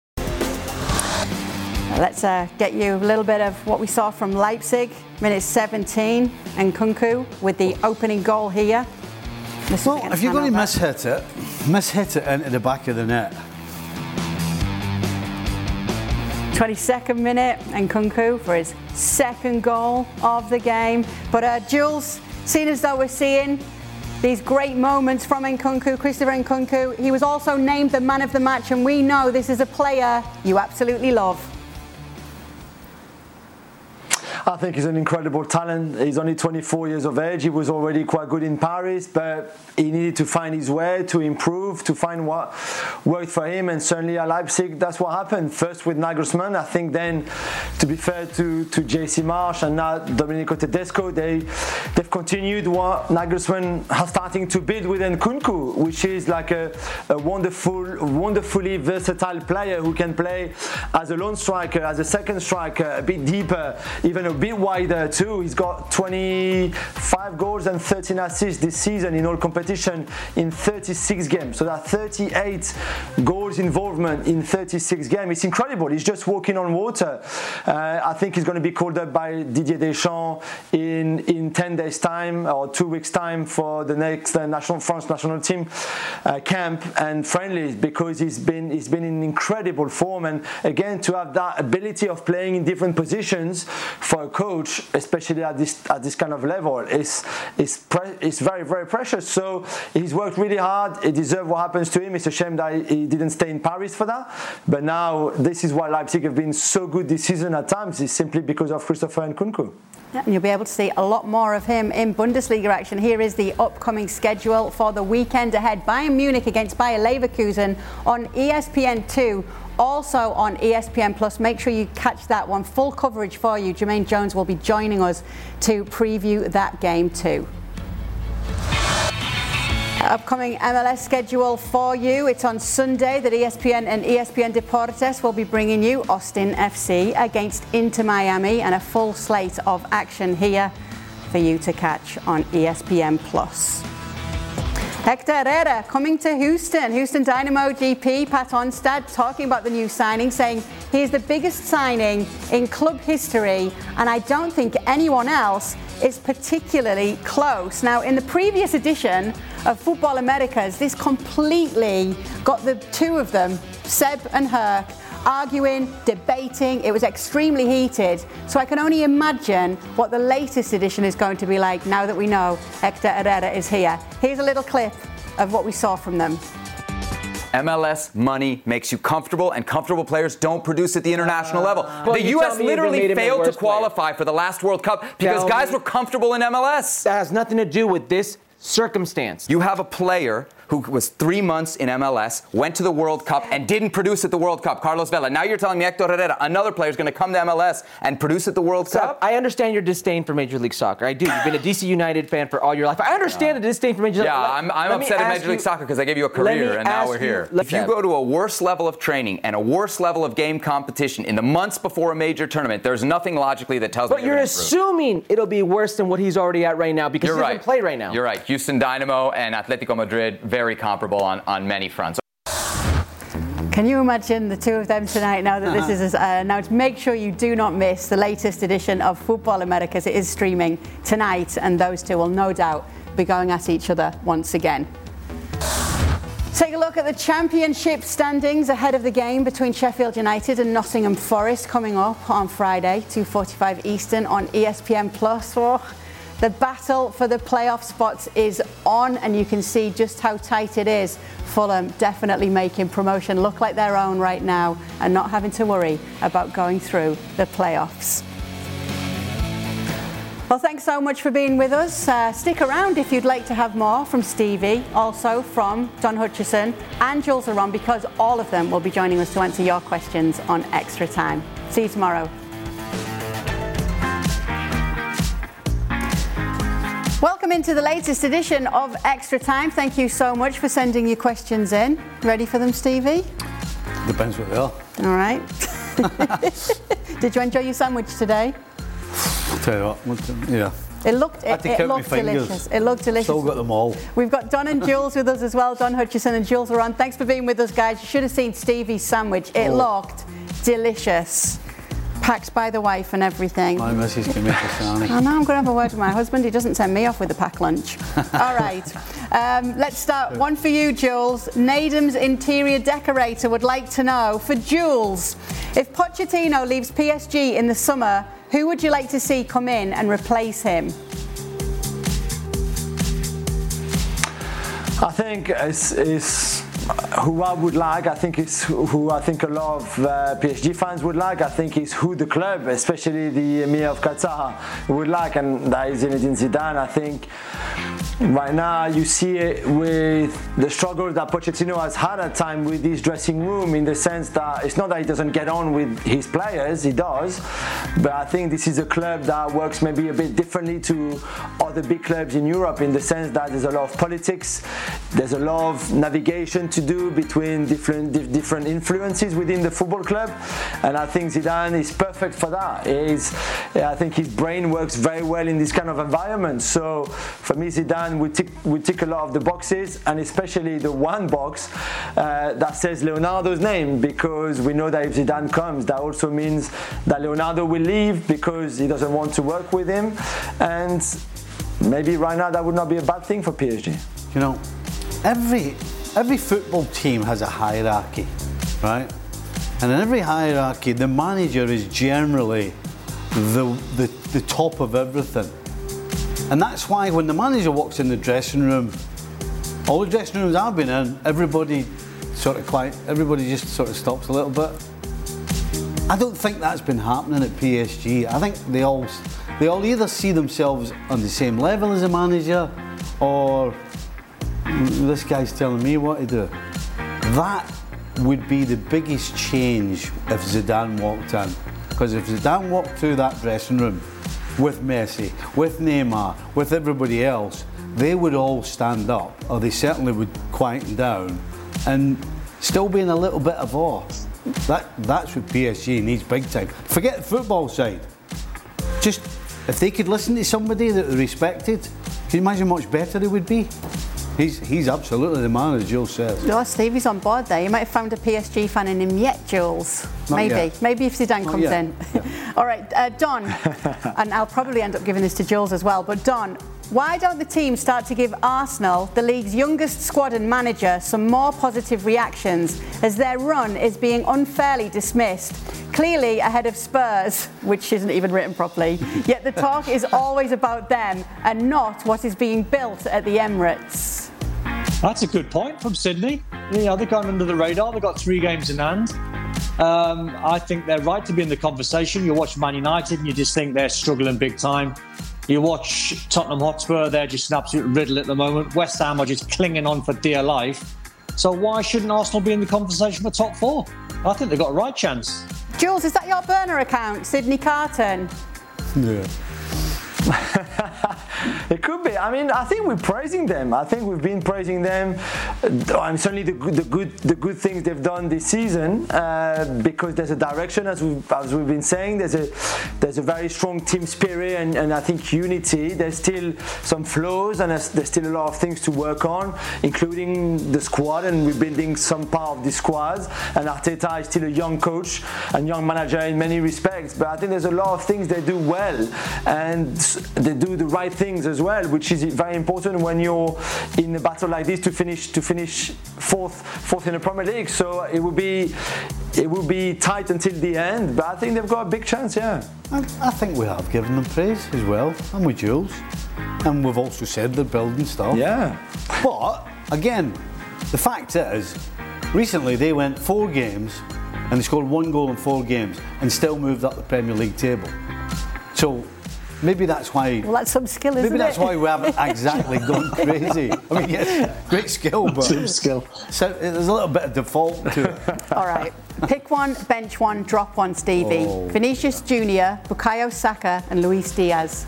Let's uh, get you a little bit of what we saw from Leipzig. Minute seventeen, and Nkunku with the opening goal here. This well, if you're going to miss-hit it, miss-hit it into the back of the net. twenty-second minute, and Nkunku for his second goal of the game. But uh, Jules, seeing as though we're seeing these great moments from Nkunku, Christopher Nkunku, he was also named the man of the match, and we know this is a player you absolutely love. I think he's an incredible talent. He's only twenty-four years of age. He was already quite good in Paris, but he needed to find his way, to improve, to find what worked for him. And certainly at Leipzig, that's what happened. First with Nagelsmann, I think then, to be fair to, to J C Marsh and now Domenico Tedesco, they, they've continued what Nagelsmann has starting to build with Nkunku, which is like a, a wonderful, wonderfully versatile player who can play as a lone striker, as a second striker, a bit deeper, even a bit wider too. He's got twenty-five goals and thirteen assists this season in all competition in thirty-six games. So that's thirty-eight goals involvement in thirty-six games. It's incredible. He's just walking on water. Uh, I think he's going to be called up by Didier Deschamps in, in ten days time or two weeks time for the next uh, national France national team uh, camp and friendlies, because he's been he's been in incredible form. And again, to have that ability of playing in different positions for a coach, especially at this at this kind of level, is is pre- is very very precious. So he's worked really hard. He deserves what happens to him. It's a shame that he didn't stay in Paris for that. But now this is why Leipzig have been so good this season at times. Is simply because of Christopher Nkunku. Yeah, and you'll be able to see a lot more of him in Bundesliga action. Here is the upcoming schedule for the weekend ahead. Bayern Munich against Bayer Leverkusen on E S P N two. Also on E S P N Plus, make sure you catch that one. Full coverage for you. Jermaine Jones will be joining us to preview that game too. Upcoming M L S schedule for you. It's on Sunday that E S P N and E S P N Deportes will be bringing you Austin F C against Inter Miami, and a full slate of action here for you to catch on E S P N Plus. Hector Herrera coming to Houston. Houston Dynamo G P, Pat Onstad, talking about the new signing, saying he is the biggest signing in club history, and I don't think anyone else is particularly close. Now, in the previous edition of Football Americas, this completely got the two of them, Seb and Herc, arguing, debating. It was extremely heated. So I can only imagine what the latest edition is going to be like now that we know Hector Herrera is here. Here's a little clip of what we saw from them. M L S money makes you comfortable, and comfortable players don't produce at the international uh, level. Well, the U S literally failed to qualify player. for the last World Cup because tell guys me. were comfortable in M L S. That has nothing to do with this circumstance. You have a player who was three months in M L S, went to the World Cup, and didn't produce at the World Cup, Carlos Vela. Now you're telling me Hector Herrera, another player, is going to come to M L S and produce at the World so Cup? I understand your disdain for Major League Soccer. I do. You've been a D C United fan for all your life. I understand yeah. the disdain for Major League Soccer. Yeah, I'm, I'm upset at Major League Soccer because I gave you a career, and now we're here. You, if you go to a worse level of training and a worse level of game competition in the months before a major tournament, there's nothing logically that tells but me you're But you're assuming it'll be worse than what he's already at right now because you're he right. doesn't play right now. You're right. Houston Dynamo and Atletico Madrid, very comparable on, on many fronts. Can you imagine the two of them tonight now that uh-huh. this is uh, announced? Make sure you do not miss the latest edition of Football Americas. It is streaming tonight, and those two will no doubt be going at each other once again. Take a look at the championship standings ahead of the game between Sheffield United and Nottingham Forest coming up on Friday, two forty-five Eastern on E S P N Plus. Oh, the battle for the playoff spots is on, and you can see just how tight it is. Fulham definitely making promotion look like their own right now and not having to worry about going through the playoffs. Well, thanks so much for being with us. Uh, stick around if you'd like to have more from Stevie, also from Don Hutchison and Jules Laurent, because all of them will be joining us to answer your questions on Extra Time. See you tomorrow. Welcome into the latest edition of Extra Time. Thank you so much for sending your questions in. Ready for them, Stevie? Depends what they are. All right. Did you enjoy your sandwich today? I'll tell you what, yeah. It looked, it, it looked delicious. It looked delicious. Still got them all. We've got Don and Jules with us as well, Don Hutchison and Jules Laurent. Thanks for being with us, guys. You should have seen Stevie's sandwich. It oh. looked delicious. Packed by the wife and everything. My missus can make a sandwich. I know, I'm going to have a word with my husband. He doesn't send me off with a packed lunch. All right. Um, let's start. One for you, Jules. Nadam's interior decorator would like to know, for Jules, if Pochettino leaves P S G in the summer, who would you like to see come in and replace him? I think it's, it's who I would like. I think it's who I think a lot of uh, P S G fans would like. I think it's who the club, especially the Emir of Qatar, would like, and that is Zinedine Zidane. I think right now you see it with the struggle that Pochettino has had at time with his dressing room, in the sense that it's not that he doesn't get on with his players, he does, but I think this is a club that works maybe a bit differently to other big clubs in Europe, in the sense that there's a lot of politics, there's a lot of navigation to do between different different influences within the football club, and I think Zidane is perfect for that. He's, I think his brain works very well in this kind of environment. So for me, Zidane would tick, would tick a lot of the boxes, and especially the one box uh, that says Leonardo's name, because we know that if Zidane comes, that also means that Leonardo will leave because he doesn't want to work with him, and maybe right now that would not be a bad thing for P S G. You know, every every football team has a hierarchy, right? And in every hierarchy, the manager is generally the the, the top of everything. And that's why when the manager walks in the dressing room, all the dressing rooms I've been in, everybody sort of quiet, everybody just sort of stops a little bit. I don't think that's been happening at P S G. I think they all they all either see themselves on the same level as a manager, or this guy's telling me what to do. That would be the biggest change if Zidane walked in. Because if Zidane walked through that dressing room with Messi, with Neymar, with everybody else, they would all stand up, or they certainly would quieten down and still be in a little bit of awe. That, that's what P S G needs big time. Forget the football side. Just, if they could listen to somebody that they respected, can you imagine how much better they would be? He's, he's absolutely the man, as Jules says. Oh, Stevie's on board there. You might have found a P S G fan in him yet, Jules. Not Maybe. Yet. Maybe if Zidane Not comes yet. in. Yeah. All right, uh, Don, and I'll probably end up giving this to Jules as well, but Don, why don't the team start to give Arsenal, the league's youngest squad and manager, some more positive reactions, as their run is being unfairly dismissed? Clearly ahead of Spurs, which isn't even written properly, yet the talk is always about them and not what is being built at the Emirates. That's a good point from Sydney. You know, they've gone under the radar. They've got three games in hand. Um, I think they're right to be in the conversation. You watch Man United and you just think they're struggling big time. You watch Tottenham Hotspur, they're just an absolute riddle at the moment. West Ham are just clinging on for dear life. So why shouldn't Arsenal be in the conversation for top four? I think they've got a right chance. Jules, is that your burner account, Sydney Carton? Yeah. It could be. I mean, I think we're praising them. I think we've been praising them. I'm certainly the, the good the good things they've done this season, uh, because there's a direction, as we've, as we've been saying. There's a there's a very strong team spirit and, and I think unity. There's still some flaws and there's, there's still a lot of things to work on, including the squad and rebuilding some part of the squad. And Arteta is still a young coach and young manager in many respects. But I think there's a lot of things they do well, and they do the right things as well, which is very important when you're in a battle like this, to finish to finish fourth fourth in the Premier League. So it will be it will be tight until the end, but I think they've got a big chance. Yeah, I, I think we have given them praise as well, and with Jules, and we've also said they're building stuff. Yeah, but again, the fact is, recently they went four games and they scored one goal in four games and still moved up the Premier League table. So maybe that's why. Well, that's some skill, isn't maybe it? Maybe that's why we haven't exactly gone crazy. I mean, yes, great skill, but some skill. So there's a little bit of default to it. All right, pick one, bench one, drop one, Stevie. Oh. Vinicius Junior, Bukayo Saka, and Luis Diaz.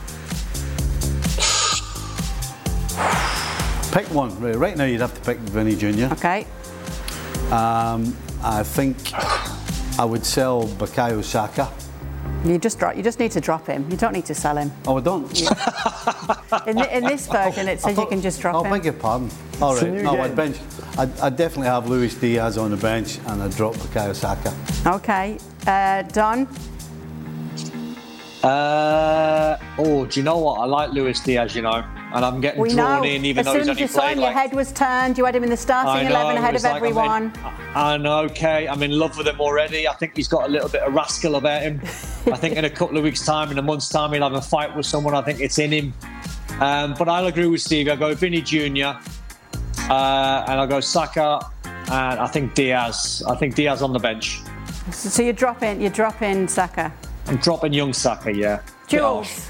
Pick one. Right now, you'd have to pick Vinny Junior Okay. Um, I think I would sell Bukayo Saka. You just drop. You just need to drop him. You don't need to sell him. Oh, I don't. in, the, in this version, it says thought, you can just drop oh, him. I beg your pardon. All right. No, I'd bench. I'd, I'd definitely have Luis Diaz on the bench, and I'd drop Bukayo Saka. Okay. Uh, Don. Uh, oh, do you know what? I like Luis Diaz, you know, and I'm getting we drawn know. in, even as though soon he's as only you saw played him, like... your head was turned. You had him in the starting know, eleven ahead of like, everyone. I mean, okay, I'm in love with him already. I think he's got a little bit of rascal about him. I think in a couple of weeks' time, in a month's time, he'll have a fight with someone. I think it's in him. Um, but I'll agree with Steve. I'll go Vinny Junior Uh, and I'll go Saka, and I think Diaz. I think Diaz on the bench. So, so you're dropping, you're dropping Saka. I'm dropping young Saka, yeah. Jules.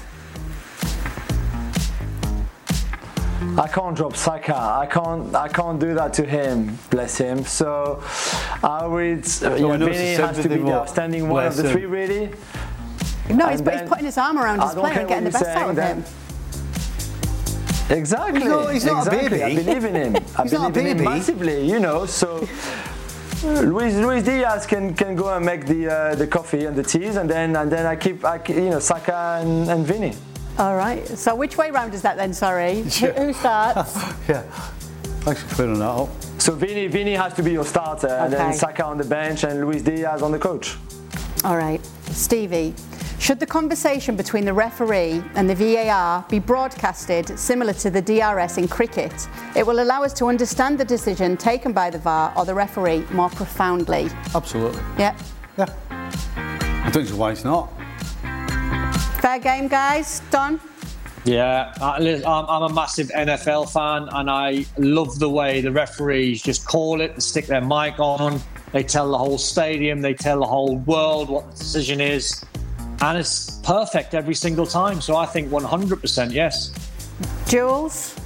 I can't drop Saka. I can't. I can't do that to him. Bless him. So I would. So yeah, Vinny has to be the outstanding one of the three, really. No, he's, he's putting his arm around his player and getting the best out of him. Exactly. He's not, he's not exactly. a baby. I believe in him. I he's believe not a baby. in him massively. You know. So. Luis, Luis Diaz can, can go and make the uh, the coffee and the teas, and then and then I keep I, you know Saka and, and Vinny. All right. So which way round is that then? Sorry. Who, who starts? Yeah. Thanks for clearing that up. So Vinny Vinny has to be your starter, okay. And then Saka on the bench and Luis Diaz on the coach. All right, Stevie. Should the conversation between the referee and the V A R be broadcasted similar to the D R S in cricket? It will allow us to understand the decision taken by the V A R or the referee more profoundly. Absolutely. Yeah. Yeah. I don't see why it's not. Fair game, guys. Don? Yeah, I'm a massive N F L fan, and I love the way the referees just call it, stick their mic on, they tell the whole stadium, they tell the whole world what the decision is. And it's perfect every single time. So I think one hundred percent yes. Jules?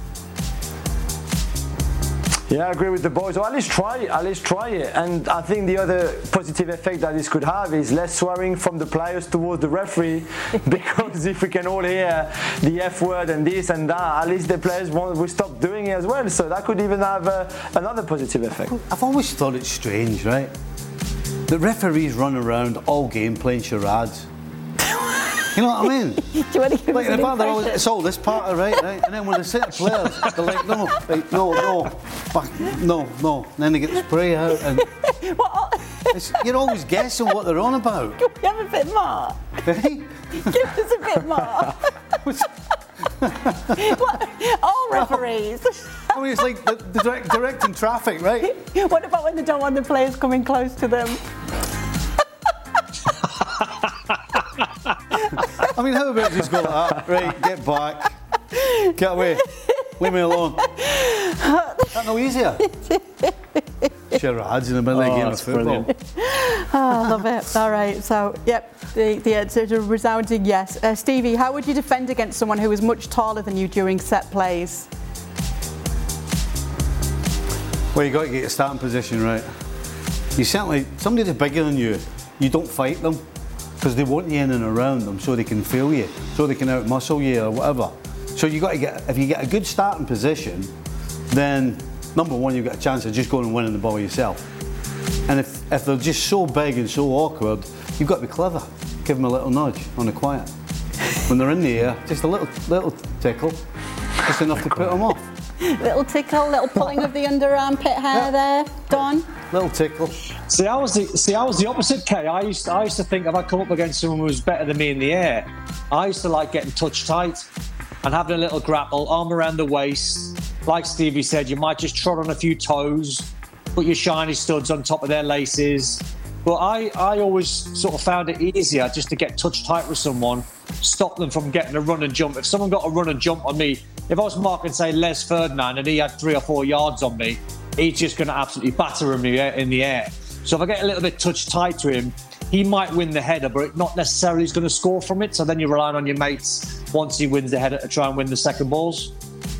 Yeah, I agree with the boys. Or at least try it. At least try it. And I think the other positive effect that this could have is less swearing from the players towards the referee. Because if we can all hear the F word and this and that, at least the players won't will stop doing it as well. So that could even have uh, another positive effect. I've always thought it's strange, right? The referees run around all game playing charades. You know what I mean? Do you want to give like, us an always, it's all this part, right? right? And then when they sit the players, they're like, no, like, no, no, back, no, no. And then they get the spray out, and it's, you're always guessing what they're on about. Can we have a bit more? Hey? Give us a bit more. What? All referees. I mean, it's like the, the direct, directing traffic, right? What about when they don't want the players coming close to them? I mean, how about just go like that? Right, get back. Get away. Leave me alone. That's no easier. Charades in the middle of the game of football. Oh, I love it. All right, so, yep, the, the answer is a resounding yes. Uh, Stevie, how would you defend against someone who is much taller than you during set plays? Well, you got to get your starting position right. You certainly, somebody that's bigger than you, you don't fight them because they want you in and around them so they can feel you, so they can out-muscle you or whatever. So you got to get, if you get a good starting position, then number one, you've got a chance of just going and winning the ball yourself. And if, if they're just so big and so awkward, you've got to be clever. Give them a little nudge on the quiet. When they're in the air, just a little little tickle, just enough to put them off. Little tickle, little pulling of the under armpit hair there, Don. Little tickle. See, I was the see, I was the opposite, Kay. I used to, I used to think if I come up against someone who was better than me in the air, I used to like getting touch tight and having a little grapple, arm around the waist. Like Stevie said, you might just trot on a few toes, put your shiny studs on top of their laces. But I, I always sort of found it easier just to get touch tight with someone, stop them from getting a run and jump. If someone got a run and jump on me, if I was marking, say, Les Ferdinand and he had three or four yards on me, he's just going to absolutely batter me in the air. So if I get a little bit touch tight to him, he might win the header, but not necessarily he's going to score from it. So then you're relying on your mates once he wins the header to try and win the second balls.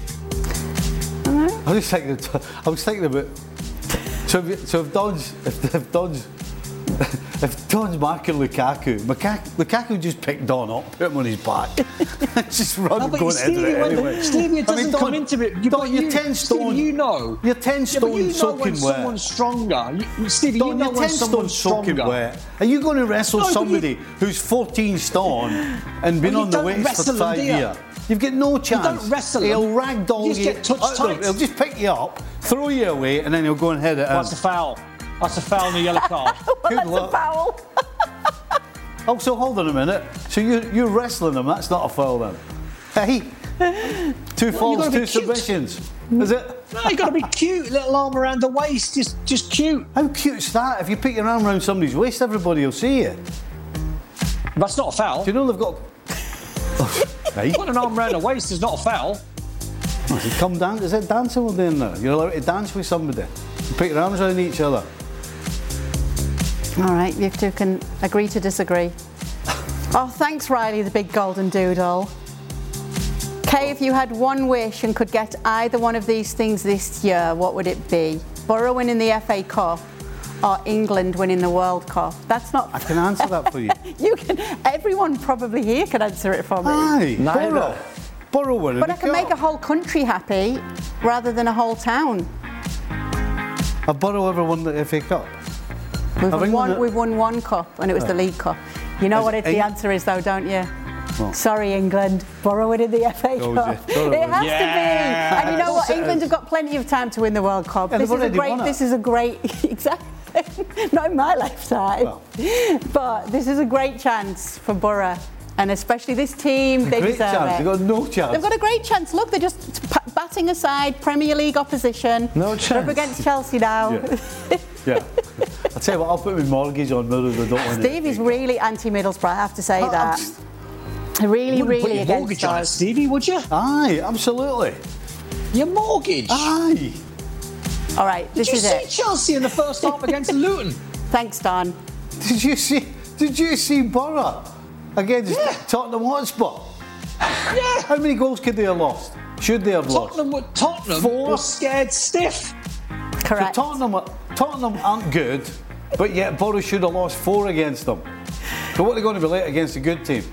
I was thinking. I was thinking about. So, if, so if Don's, if, if Don's, if Don's marking Lukaku, Lukaku, Lukaku just pick Don up, put him on his back, just run no, going into it anyway. Stevie, it doesn't I mean, Don, come into it. You, Don, you're you, ten stone. Stevie, you know. You're ten stone yeah, you know soaking when wet. Someone's stronger. You, Stevie, Don, you know you're when ten someone's stone stronger. Soaking wet. Are you going to wrestle no, somebody you, who's fourteen stone and been well, on the weights for five years? You've got no chance. You don't wrestle He'll him. ragdoll you. Just get touch tight. He'll just pick you up, throw you away, and then he'll go and head it in. That's a foul. That's a foul and a yellow card. well, Good that's luck. a foul. Oh, so hold on a minute. So you, you're wrestling him, that's not a foul then? Hey, two falls, two submissions. Is it? No, you've got to be cute. Little arm around the waist, just just cute. How cute's that? If you put your arm around somebody's waist, everybody will see you. That's not a foul. Do you know they've got... Right. Putting an arm around the waist is not a foul. Oh, is it come down? Is it dancing we're doing now? You're allowed to dance with somebody. You put your arms around each other. All right, you two can agree to disagree. Oh, thanks, Riley, the big golden doodle. Kay, if you had one wish and could get either one of these things this year, what would it be? Borough winning the F A Cup or England winning the World Cup? That's not... I can answer that for you. You can. Everyone probably here can answer it for me. Aye, Borough. Borough winning But the I can cup. make a whole country happy rather than a whole town. Have Borough ever won the F A Cup? We've won, one, the... we've won one cup, and it was oh. the League Cup. You know As what it, the answer is, though, don't you? What? Sorry, England. Borough winning the F A Oh, Cup. yeah. It has yes. to be. And you know what? Yes. England have got plenty of time to win the World Cup. Yeah, this, is a great, won it. this is a great... Exactly. Not in my lifetime. Well. But this is a great chance for Borough. And especially this team, they great deserve chance. it. They've got no chance. They've got a great chance. Look, they're just p- batting aside Premier League opposition. No They're chance. up against Chelsea now. Yeah. Yeah. I'll tell you what, I'll put my mortgage on Middlesbrough. Don't win Steve is really anti-Middlesbrough, I have to say Oh, that. just, really, You wouldn't really put your against mortgage on it, us. Stevie, would you? Aye, absolutely. Your mortgage? Aye. All right, this Did you is see it. Chelsea in the first half against Luton? Thanks, Don. Did you see? Did you see Borough against Yeah. Tottenham Hotspur? Yeah. How many goals could they have lost? Should they have lost? Tottenham, were, Tottenham Four. were scared stiff. Correct. So Tottenham, are- Tottenham aren't good, but yet Borough should have lost four against them. So what are they going to be like against a good team?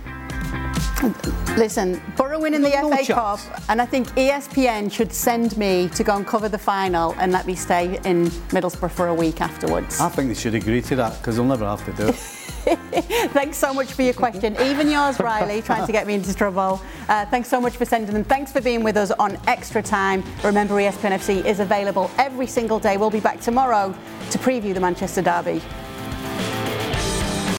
Listen, Borough winning the They've got F A no chance. Cup, and I think E S P N should send me to go and cover the final and let me stay in Middlesbrough for a week afterwards. I think they should agree to that because they'll never have to do it. Thanks so much for your question. Even yours, Riley, trying to get me into trouble. Uh, thanks so much for sending them. Thanks for being with us on Extra Time. Remember, E S P N F C is available every single day. We'll be back tomorrow to preview the Manchester derby.